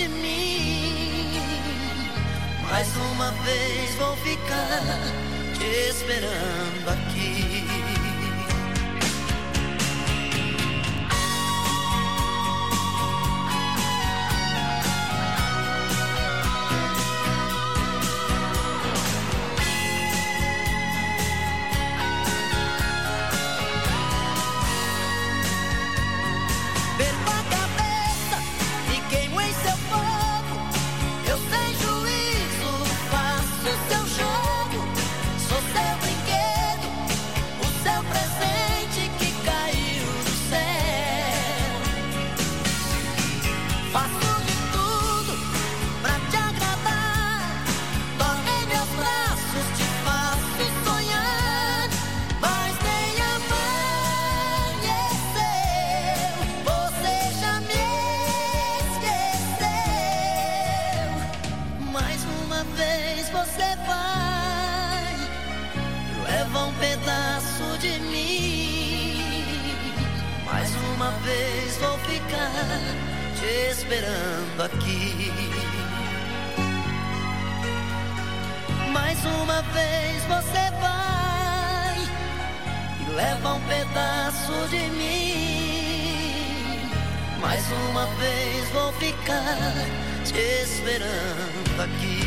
[SPEAKER 6] de mim. Mais uma vez vou ficar te esperando aqui. Vez vou ficar te esperando aqui. Mais uma vez você vai e leva um pedaço de mim. Mais uma vez vou ficar te esperando aqui.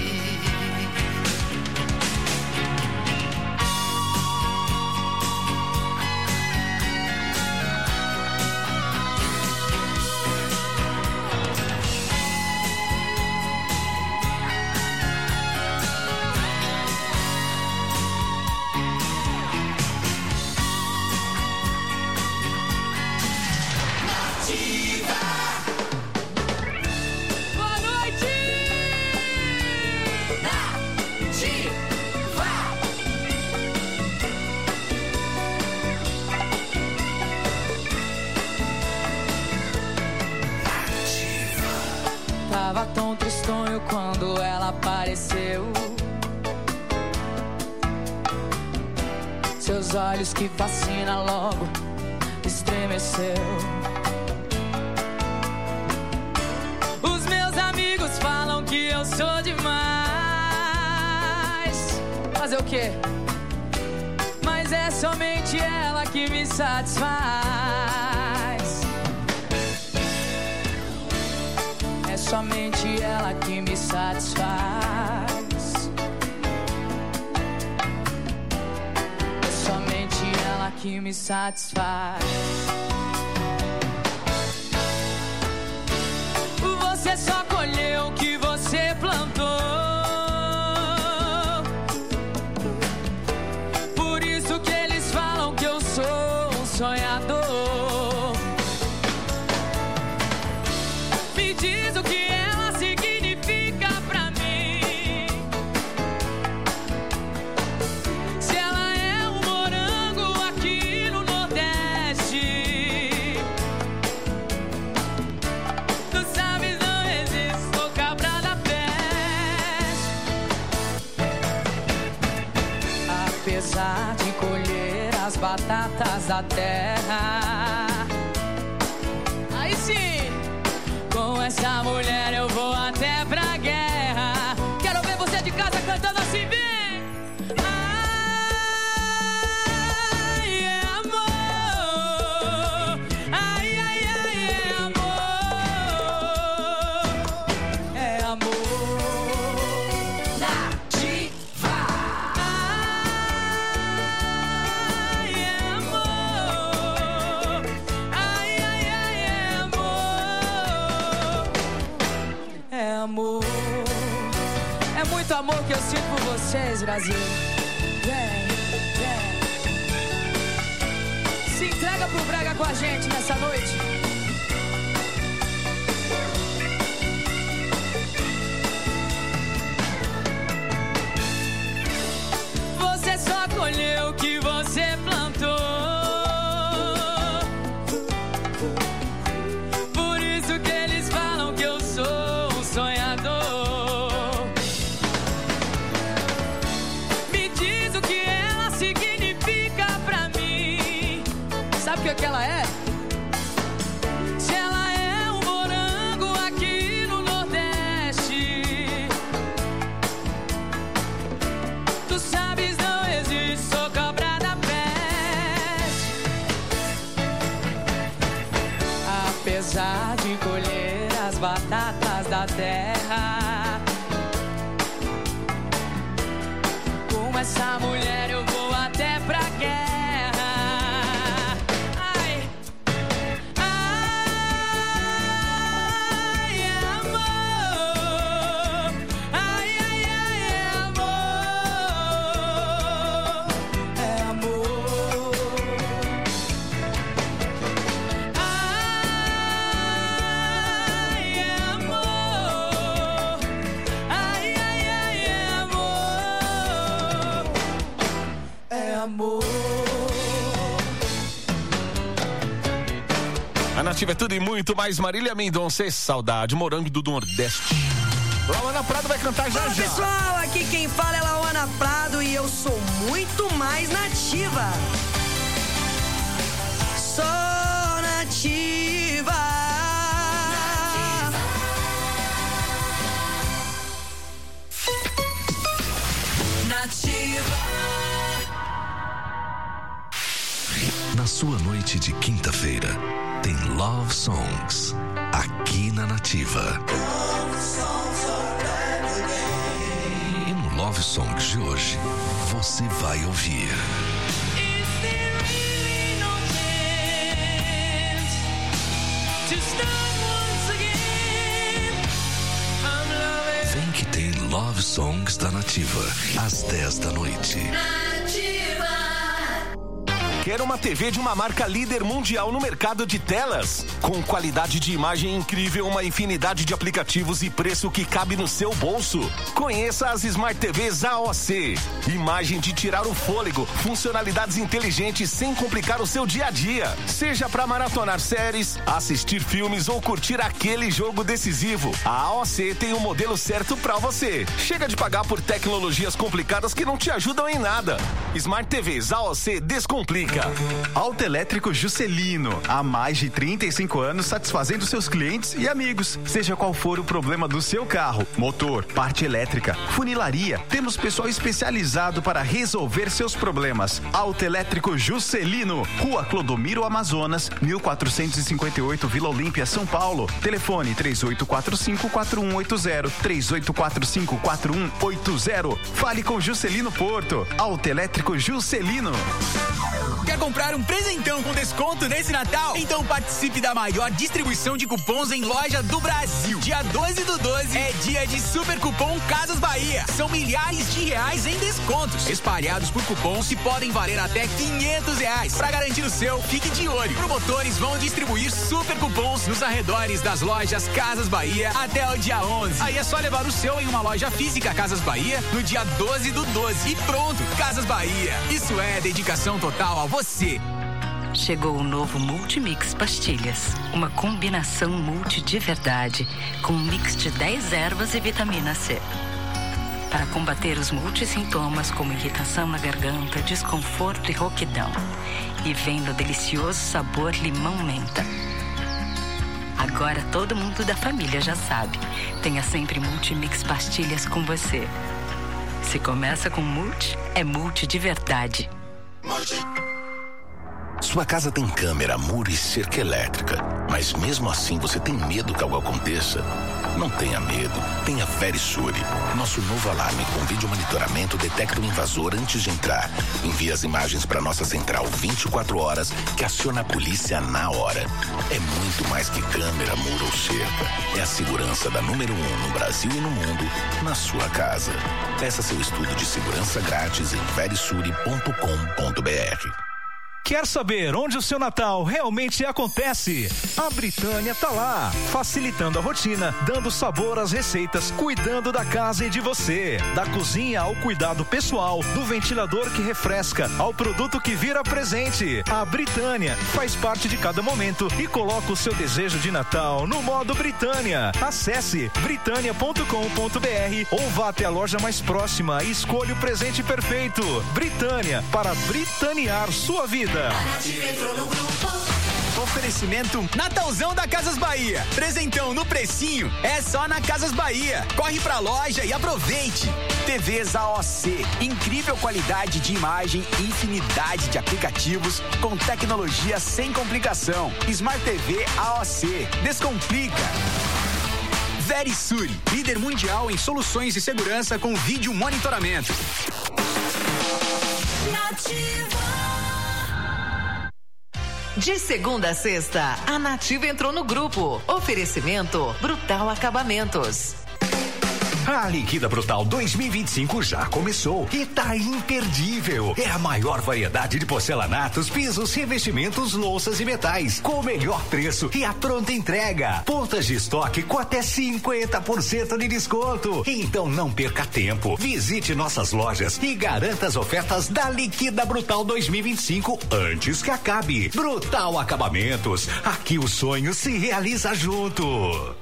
[SPEAKER 8] Tava tão tristonho quando ela apareceu. Seus olhos que fascina logo estremeceu. Os meus amigos falam que eu sou demais. Fazer o quê? Mas é somente ela que me satisfaz. É somente ela que me satisfaz. É somente ela que me satisfaz. Você só colheu o que você plantou. Por isso que eles falam que eu sou um sonhador. Me diz o que ela significa pra mim. Se ela é um morango aqui no Nordeste. Tu sabes, não existo, cabra da peste. Apesar de colher as batatas da terra, aí sim, com essa mulher eu vou até pra guerra. Quero ver você de casa cantando assim, vem! Ai, é amor. Ai, ai, ai, é amor. É amor. Nativa. Ai, é amor. Ai, ai, ai, é amor. É amor. É muito amor que eu sinto por vocês, Brasil. Yeah, yeah. Se entrega pro Brega com a gente nessa noite. Você só colheu o que você plantou. Por isso que eles falam que eu sou um sonhador. Me diz o que ela significa pra mim. Sabe o que ela é? de colher as batatas da terra. Com essa mulher eu vou até pra guerra.
[SPEAKER 3] A Nativa é tudo e muito mais. Marília Mendonça, saudade, morango do Nordeste. Lauana Prado vai cantar já.
[SPEAKER 9] Olá,
[SPEAKER 3] já.
[SPEAKER 9] Pessoal, aqui quem fala é Lauana Prado e eu sou muito mais nativa. Sou nativa.
[SPEAKER 10] Nativa. Na sua noite de quinta-feira, tem Love Songs, aqui na Nativa. E no Love Songs de hoje, você vai ouvir... Vem que tem Love Songs da Nativa, às 10 da noite.
[SPEAKER 3] Quer uma TV de uma marca líder mundial no mercado de telas? Com qualidade de imagem incrível, uma infinidade de aplicativos e preço que cabe no seu bolso. Conheça as Smart TVs AOC. Imagem de tirar o fôlego, funcionalidades inteligentes sem complicar o seu dia a dia. Seja para maratonar séries, assistir filmes ou curtir aquele jogo decisivo, a AOC tem o modelo certo para você. Chega de pagar por tecnologias complicadas que não te ajudam em nada. Smart TVs AOC descomplica.
[SPEAKER 11] Autoelétrico Juscelino, há mais de 35 anos satisfazendo seus clientes e amigos, seja qual for o problema do seu carro, motor, parte elétrica, funilaria, temos pessoal especializado para resolver seus problemas. Autoelétrico Juscelino, Rua Clodomiro Amazonas, 1458, Vila Olímpia, São Paulo. Telefone 3845-4180, 3845-4180. Fale com Juscelino Porto. Autoelétrico Juscelino.
[SPEAKER 12] Quer comprar um presentão com desconto nesse Natal? Então participe da maior distribuição de cupons em loja do Brasil. Dia 12/12 é dia de Super Cupom Casas Bahia. São milhares de reais em descontos, espalhados por cupons que podem valer até R$500. Para garantir o seu, fique de olho. Promotores vão distribuir super cupons nos arredores das lojas Casas Bahia até o dia 11. Aí é só levar o seu em uma loja física Casas Bahia no dia 12/12 e pronto, Casas Bahia. Isso é dedicação total a você.
[SPEAKER 25] Chegou o novo Multimix Pastilhas, uma combinação multi de verdade, com um mix de 10 ervas e vitamina C. Para combater os multissintomas como irritação na garganta, desconforto e rouquidão. E vem no delicioso sabor limão-menta. Agora todo mundo da família já sabe. Tenha sempre Multimix Pastilhas com você. Se começa com multi, é multi de verdade.
[SPEAKER 10] Sua casa tem câmera, muro e cerca elétrica, mas mesmo assim você tem medo que algo aconteça? Não tenha medo, tenha Verisure. Nosso novo alarme com vídeo monitoramento detecta o invasor antes de entrar. Envia as imagens para nossa central 24 horas, que aciona a polícia na hora. É muito mais que câmera, muro ou cerca. É a segurança da número 1 no Brasil e no mundo, na sua casa. Peça seu estudo de segurança grátis em verisure.com.br.
[SPEAKER 26] Quer saber onde o seu Natal realmente acontece? A Britânia tá lá, facilitando a rotina, dando sabor às receitas, cuidando da casa e de você. Da cozinha ao cuidado pessoal, do ventilador que refresca, ao produto que vira presente. A Britânia faz parte de cada momento e coloca o seu desejo de Natal no modo Britânia. Acesse britânia.com.br ou vá até a loja mais próxima e escolha o presente perfeito. Britânia, para britanear sua vida.
[SPEAKER 10] A Nativa entrou no grupo.
[SPEAKER 12] Oferecimento Natalzão da Casas Bahia. Presentão no precinho é só na Casas Bahia. Corre pra loja e aproveite. TVs AOC. Incrível qualidade de imagem, infinidade de aplicativos com tecnologia sem complicação. Smart TV AOC. Descomplica. Verisuri, líder mundial em soluções de segurança com vídeo monitoramento.
[SPEAKER 13] De segunda a sexta, a Nativa entrou no grupo. Oferecimento Brutal Acabamentos.
[SPEAKER 14] A Liquida Brutal 2025 já começou e tá imperdível. É a maior variedade de porcelanatos, pisos, revestimentos, louças e metais, com o melhor preço e a pronta entrega. Pontas de estoque com até 50% de desconto. Então não perca tempo. Visite nossas lojas e garanta as ofertas da Liquida Brutal 2025 antes que acabe. Brutal Acabamentos. Aqui o sonho se realiza junto.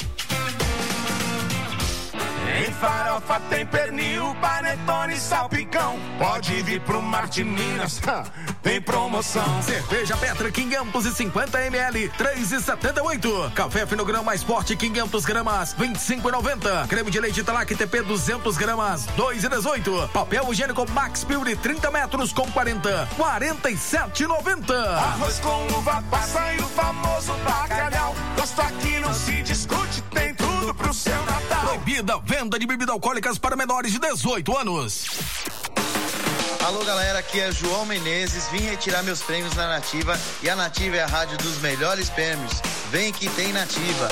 [SPEAKER 1] Tem farofa, tem pernil, panetone, salpicão. Pode vir pro Marte Minas, tem promoção.
[SPEAKER 15] Cerveja Petra 550 ml, 3,78. Café Finogrão mais forte 500 gramas, 25,90. Creme de leite Talac TP 200 gramas, 2,18. Papel higiênico Max Pure 30 metros com 40, 47,90.
[SPEAKER 1] Arroz com uva passa e o famoso bacalhau. Gosto aqui não se discute, tem tudo pro seu Natal.
[SPEAKER 15] Proibida venda de bebidas alcoólicas para menores de 18 anos.
[SPEAKER 16] Alô galera, aqui é João Menezes, vim retirar meus prêmios na Nativa e a Nativa é a rádio dos melhores prêmios. Vem que tem Nativa.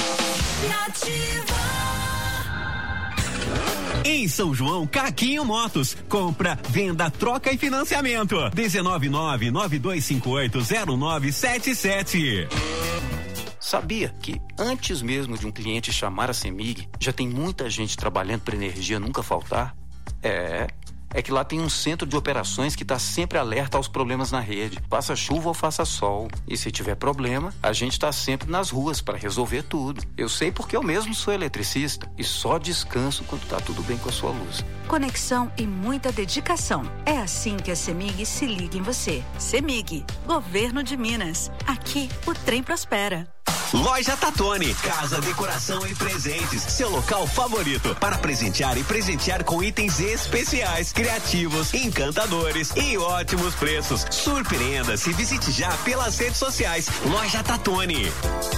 [SPEAKER 18] Em São João, Caquinho Motos. Compra, venda, troca e financiamento. 19992580977.
[SPEAKER 17] Sabia que antes mesmo de um cliente chamar a CEMIG, já tem muita gente trabalhando para energia nunca faltar? É que lá tem um centro de operações que está sempre alerta aos problemas na rede, faça chuva ou faça sol. E se tiver problema, a gente está sempre nas ruas para resolver tudo. Eu sei porque eu mesmo sou eletricista e só descanso quando tá tudo bem com a sua luz.
[SPEAKER 19] Conexão e muita dedicação. É assim que a CEMIG se liga em você. CEMIG, Governo de Minas. Aqui o trem prospera.
[SPEAKER 18] Loja Tatone, casa, decoração e presentes. Seu local favorito para presentear e presentear com itens especiais, criativos, encantadores e ótimos preços. Surpreenda-se e visite já pelas redes sociais. Loja Tatone.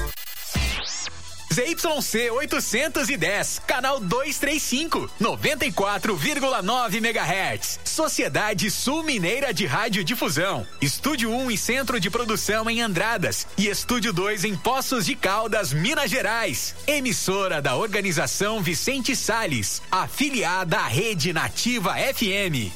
[SPEAKER 12] ZYC 810, canal 235, 94,9 MHz. Sociedade Sul Mineira de Radiodifusão. Estúdio 1 e Centro de Produção em Andradas. E Estúdio 2 em Poços de Caldas, Minas Gerais. Emissora da Organização Vicente Salles, afiliada à Rede Nativa FM.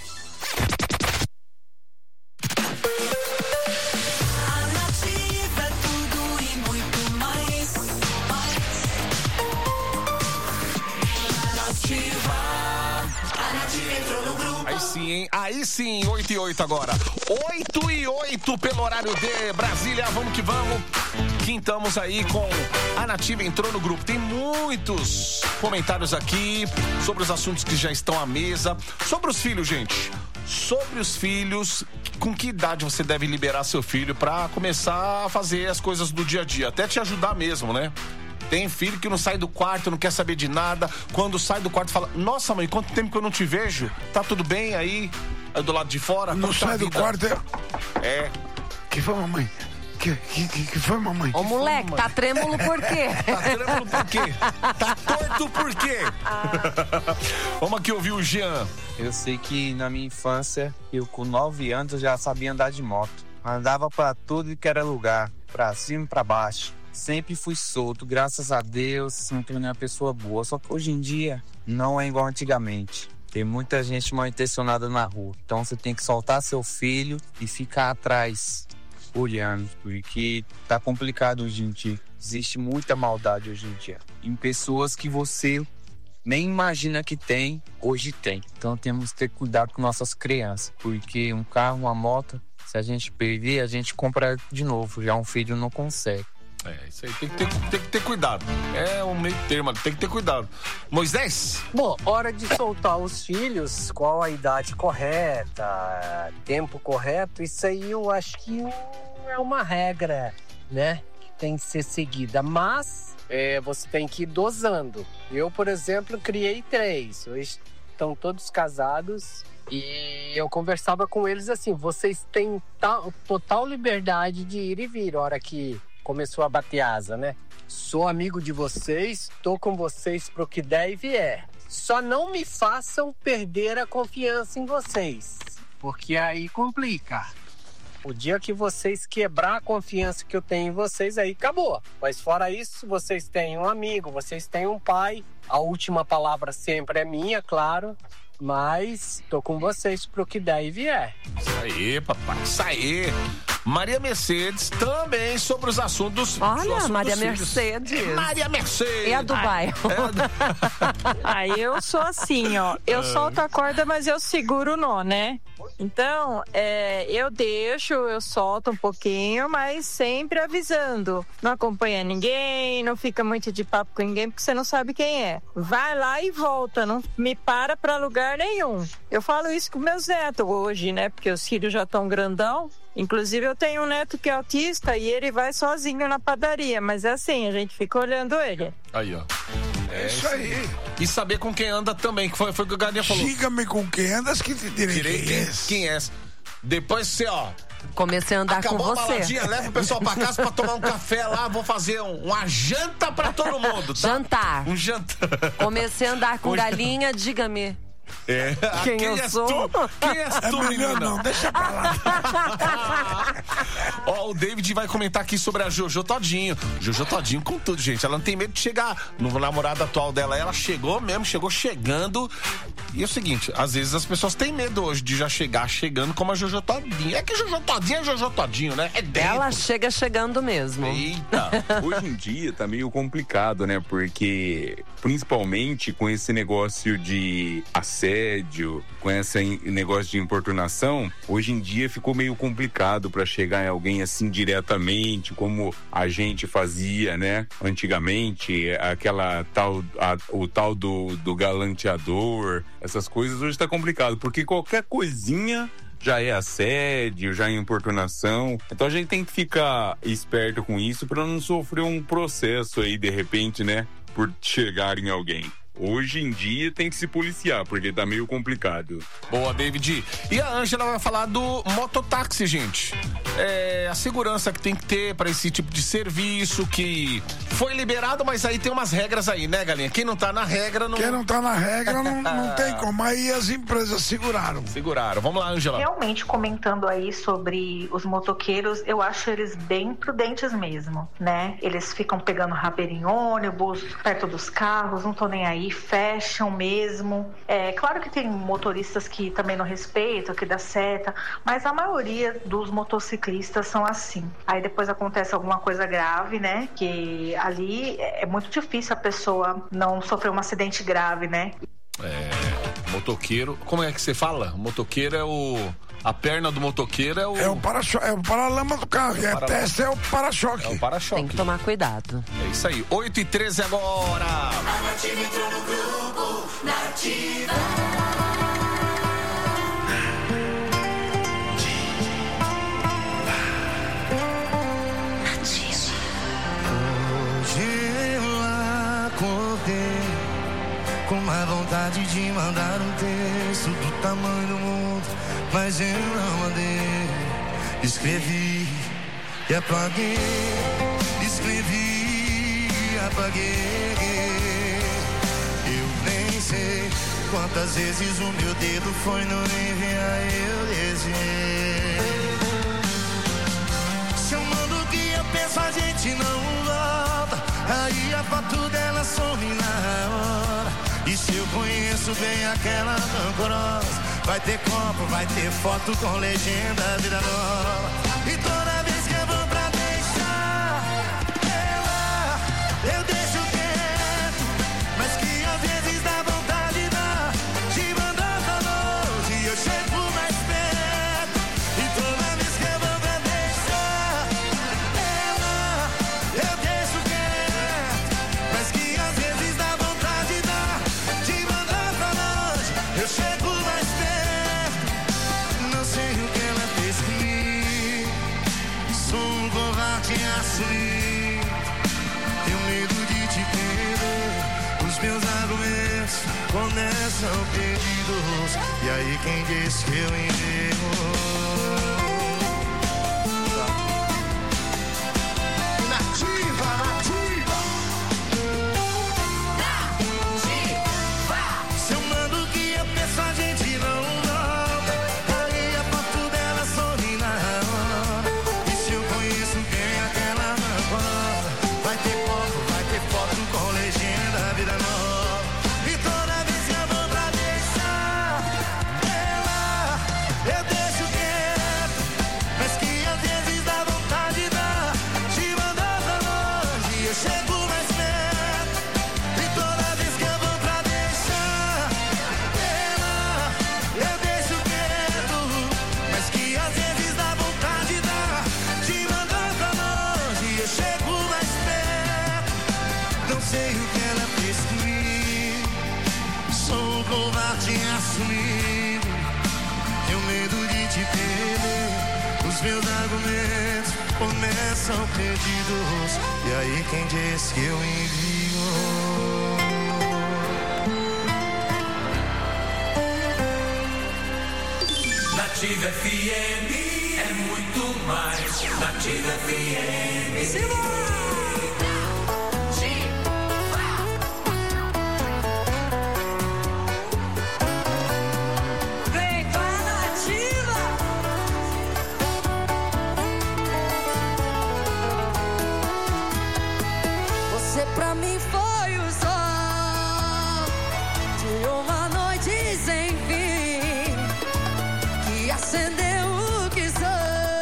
[SPEAKER 3] Aí sim, 8 e 8 agora. 8 e 8 pelo horário de Brasília. Vamos que vamos. Quintamos aí com a Nativa entrou no grupo. Tem muitos comentários aqui sobre os assuntos que já estão à mesa. Sobre os filhos, gente. Sobre os filhos, com que idade você deve liberar seu filho pra começar a fazer as coisas do dia a dia? Até te ajudar mesmo, né? Tem filho que não sai do quarto, não quer saber de nada. Quando sai do quarto fala, nossa mãe, quanto tempo que eu não te vejo? Tá tudo bem aí do lado de fora?
[SPEAKER 5] Não sai do quarto,
[SPEAKER 3] é.
[SPEAKER 5] Que foi, mamãe? Que foi, mamãe?
[SPEAKER 2] Ô, moleque, tá trêmulo por quê?
[SPEAKER 3] Tá trêmulo por quê? Tá torto por quê? Vamos aqui ouvir o Jean.
[SPEAKER 27] Eu sei que na minha infância, eu com 9 anos, eu já sabia andar de moto. Andava pra tudo que era lugar, pra cima e pra baixo. Sempre fui solto, graças a Deus, sempre fui uma pessoa boa. Só que hoje em dia, não é igual antigamente. Tem muita gente mal intencionada na rua. Então você tem que soltar seu filho e ficar atrás, olhando. Porque tá complicado hoje em dia. Existe muita maldade hoje em dia. Em pessoas que você nem imagina que tem, hoje tem. Então temos que ter cuidado com nossas crianças. Porque um carro, uma moto, se a gente perder, a gente compra de novo. Já um filho não consegue.
[SPEAKER 3] Isso aí tem que ter cuidado. É um meio termo, tem que ter cuidado. Moisés?
[SPEAKER 28] Bom, hora de soltar os filhos, qual a idade correta, tempo correto, isso aí eu acho que é uma regra, né? tem que ser seguida, mas você tem que ir dosando. Eu, por exemplo, criei 3. Hoje estão todos casados e eu conversava com eles assim, vocês têm total liberdade de ir e vir, a hora que começou a bater asa, né? Sou amigo de vocês, tô com vocês pro que der e vier. Só não me façam perder a confiança em vocês, porque aí complica. O dia que vocês quebrar a confiança que eu tenho em vocês, aí acabou. Mas fora isso, vocês têm um amigo, vocês têm um pai. A última palavra sempre é minha, claro. Mas tô com vocês pro que der e vier.
[SPEAKER 3] Isso aí, papai, isso aí. Maria Mercedes também sobre os assuntos.
[SPEAKER 2] Olha, Maria Mercedes.
[SPEAKER 3] Maria Mercedes.
[SPEAKER 2] É a do bairro.
[SPEAKER 4] Aí eu sou assim, ó. Eu solto a corda, mas eu seguro o nó, né? Então, eu solto um pouquinho, mas sempre avisando. Não acompanha ninguém, não fica muito de papo com ninguém, porque você não sabe quem é. Vai lá e volta, não me para pra lugar nenhum. Eu falo isso com meus netos hoje, né? Porque os filhos já estão grandão. Inclusive, eu tenho um neto que é autista e ele vai sozinho na padaria. Mas é assim, a gente fica olhando ele.
[SPEAKER 3] Aí, ó.
[SPEAKER 5] É isso aí.
[SPEAKER 3] E saber com quem anda também, que foi o que o Galinha falou.
[SPEAKER 5] Diga-me com quem andas que te direi
[SPEAKER 3] quem é. Depois você, ó...
[SPEAKER 2] Comecei a andar
[SPEAKER 3] acabou
[SPEAKER 2] com você.
[SPEAKER 3] Baladinha, leva o pessoal pra casa pra tomar um café lá. Vou fazer uma janta pra todo mundo, tá?
[SPEAKER 2] Jantar.
[SPEAKER 3] Um jantar.
[SPEAKER 2] Comecei a andar com Galinha, diga-me. Quem eu sou?
[SPEAKER 3] Quem és tu, menina?
[SPEAKER 5] Não, deixa pra lá.
[SPEAKER 3] Ó, o David vai comentar aqui sobre a Jojo Todinho. Jojo Todinho com tudo, gente. Ela não tem medo de chegar no namorado atual dela. Ela chegou mesmo, chegou chegando. E é o seguinte, às vezes as pessoas têm medo hoje de já chegar chegando como a Jojo Todinho. É que Jojo Todinho é Jojo Todinho, né? É dentro.
[SPEAKER 2] Ela chega chegando mesmo.
[SPEAKER 3] Eita.
[SPEAKER 6] Hoje em dia tá meio complicado, né? Porque, principalmente com esse negócio de assédio, com esse negócio de importunação, hoje em dia ficou meio complicado pra chegar em alguém assim diretamente, como a gente fazia, né? Antigamente, o tal do galanteador, essas coisas hoje tá complicado, porque qualquer coisinha já é assédio, já é importunação. Então a gente tem que ficar esperto com isso pra não sofrer um processo aí, de repente, né? Por chegar em alguém. Hoje em dia tem que se policiar, porque tá meio complicado.
[SPEAKER 3] Boa, David. E a Ângela vai falar do mototáxi, gente. A segurança que tem que ter para esse tipo de serviço, que foi liberado, mas aí tem umas regras aí, né, Galinha? Quem não tá na regra...
[SPEAKER 5] Quem não tá na regra não tem como. Aí as empresas seguraram.
[SPEAKER 3] Vamos lá, Ângela.
[SPEAKER 7] Realmente, comentando aí sobre os motoqueiros, eu acho eles bem prudentes mesmo, né? Eles ficam pegando rabeira em ônibus, perto dos carros, não tô nem aí, fecham mesmo. Claro que tem motoristas que também não respeitam, que dá seta, mas a maioria dos motociclistas são assim. Aí depois acontece alguma coisa grave, né? Que ali é muito difícil a pessoa não sofrer um acidente grave, né?
[SPEAKER 3] Motoqueiro, como é que você fala? Motoqueiro é a perna do motoqueiro é o
[SPEAKER 5] paralama do carro. A testa é o para-choque.
[SPEAKER 3] É o para-choque.
[SPEAKER 2] Tem que tomar cuidado.
[SPEAKER 3] É isso aí. 8h13 agora.
[SPEAKER 1] A Nativa entrou no grupo Nativa.
[SPEAKER 20] Com uma vontade de mandar um texto do tamanho do mundo, mas eu não mandei. Escrevi e apaguei, escrevi e apaguei. Eu nem sei quantas vezes o meu dedo foi no enviar, eu desviei. Se eu mando o que eu penso, a gente não volta. Aí a foto dela some na hora. E se eu conheço bem aquela rancorosa, vai ter copo, vai ter foto com legenda, vida nova. E toda vez que eu vou pra deixar ela, eu deixo quieto, mas que às vezes dá vontade de mandar pra longe e eu chego mais perto. E toda vez que eu vou pra deixar ela, eu deixo quieto, mas que às vezes dá vontade de mandar pra longe, eu chego mais perto. Não sei o que ela fez comigo, começam perdidos. E aí quem diz que eu envigo? Se eu mando o que eu penso, a gente não volta. Aí a foto dela some na hora. E se eu conheço bem aquela namorada, vai ter foto com legenda, vida nova. E toda vez que eu vou pra deixar ela, eu deixo quieto. Mas que às vezes dá vontade de dar, te mandar pra longe, eu chego mais perto. E toda vez que eu vou pra deixar ela, eu deixo quieto. Mas que às vezes dá vontade de dar, te mandar pra longe, eu chego mais perto. Não sei o que ela fez comigo, sou um covarde assumido. Tenho medo de te perder, os meus argumentos começam perdidos. E aí quem diz que eu envio?
[SPEAKER 1] Nativa FM é muito mais. Nativa FM.
[SPEAKER 8] Vem com a Nativa. Você pra mim foi o sol de uma noite sem fim, que acendeu o que sou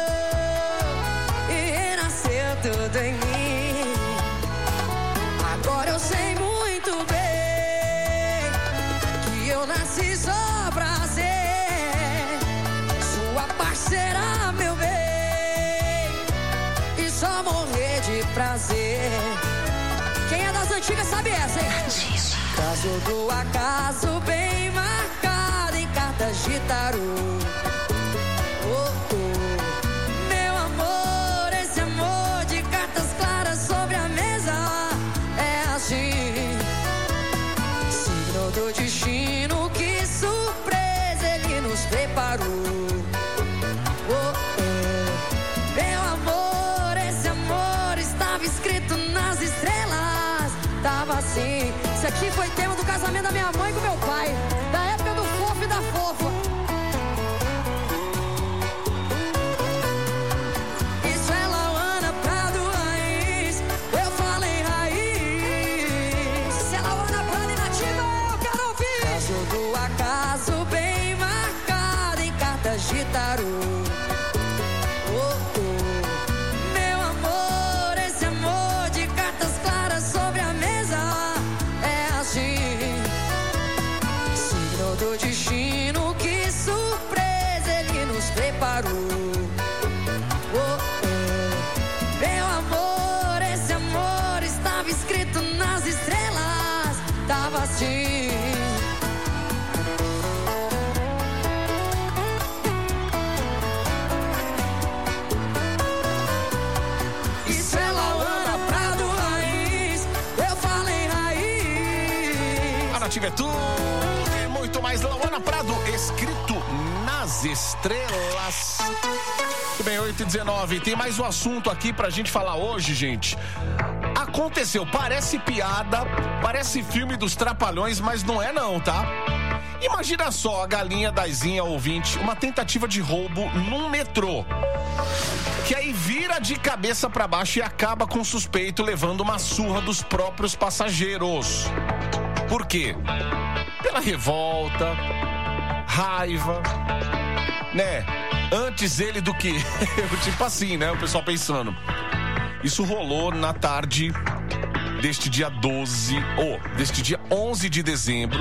[SPEAKER 8] e renasceu tudo em mim. Agora eu sei muito bem que eu nasci só pra ser sua parceira, meu bem, e só morrer de prazer. Quem é das antigas sabe essa, hein? Caso do acaso bem marcado em cartas de tarô. Oh, oh. Meu amor, esse amor de cartas claras sobre a mesa é assim. Signo do destino, que surpresa ele nos preparou. Oh, oh. Meu amor, esse amor estava escrito nas estrelas. Tava assim. Isso aqui foi tema do casamento da minha mãe com meu pai, da época do fofo e da fofa. Isso é Lauana Prado Raiz. Eu falei raiz. Isso é Lauana Prado e Nativa, eu quero ouvir. Caso do acaso bem marcado em cartas de tarô. Oh, oh. Meu amor, esse amor de cartas claras sobre a mesa é assim. Signo do destino, que surpresa ele nos preparou. Oh, oh. Meu amor, esse amor estava escrito nas estrelas. Tava assim. Isso é Lauana Prado Raiz. Eu falei raiz.
[SPEAKER 3] A Nativa é tudo e muito mais. Lauana Prado, escrito nas estrelas. Muito bem, 8h19. Tem mais um assunto aqui pra gente falar hoje, gente. Aconteceu, parece piada, parece filme dos Trapalhões, mas não é não, tá? Imagina só, a galinha Daizinha ouvinte, uma tentativa de roubo num metrô, que aí vira de cabeça pra baixo e acaba com o suspeito levando uma surra dos próprios passageiros. Por quê? Pela revolta, raiva, né? Antes ele do que eu, tipo assim, né? O pessoal pensando. Isso rolou na tarde deste dia 11 de dezembro.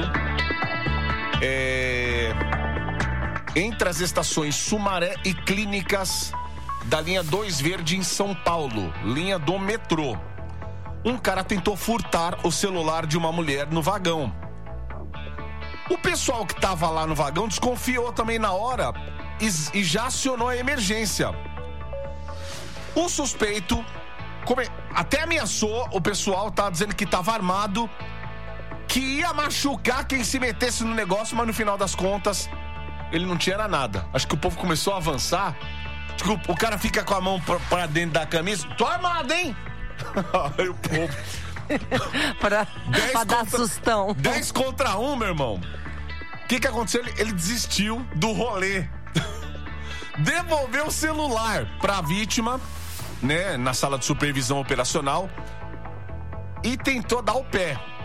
[SPEAKER 3] Entre as estações Sumaré e Clínicas da linha 2 Verde em São Paulo, linha do metrô. Um cara tentou furtar o celular de uma mulher no vagão. O pessoal que tava lá no vagão desconfiou também na hora e já acionou a emergência. O suspeito até ameaçou, o pessoal tá dizendo que tava armado que ia machucar quem se metesse no negócio, mas no final das contas, ele não tinha nada. Acho que o povo começou a avançar. Acho que o cara fica com a mão pra dentro da camisa. Tô armado, hein? Aí o povo...
[SPEAKER 2] pra dar sustão.
[SPEAKER 3] 10 contra 1, meu irmão. O que aconteceu? Ele desistiu do rolê. Devolveu o celular pra vítima, né, na sala de supervisão operacional, e tentou dar o pé.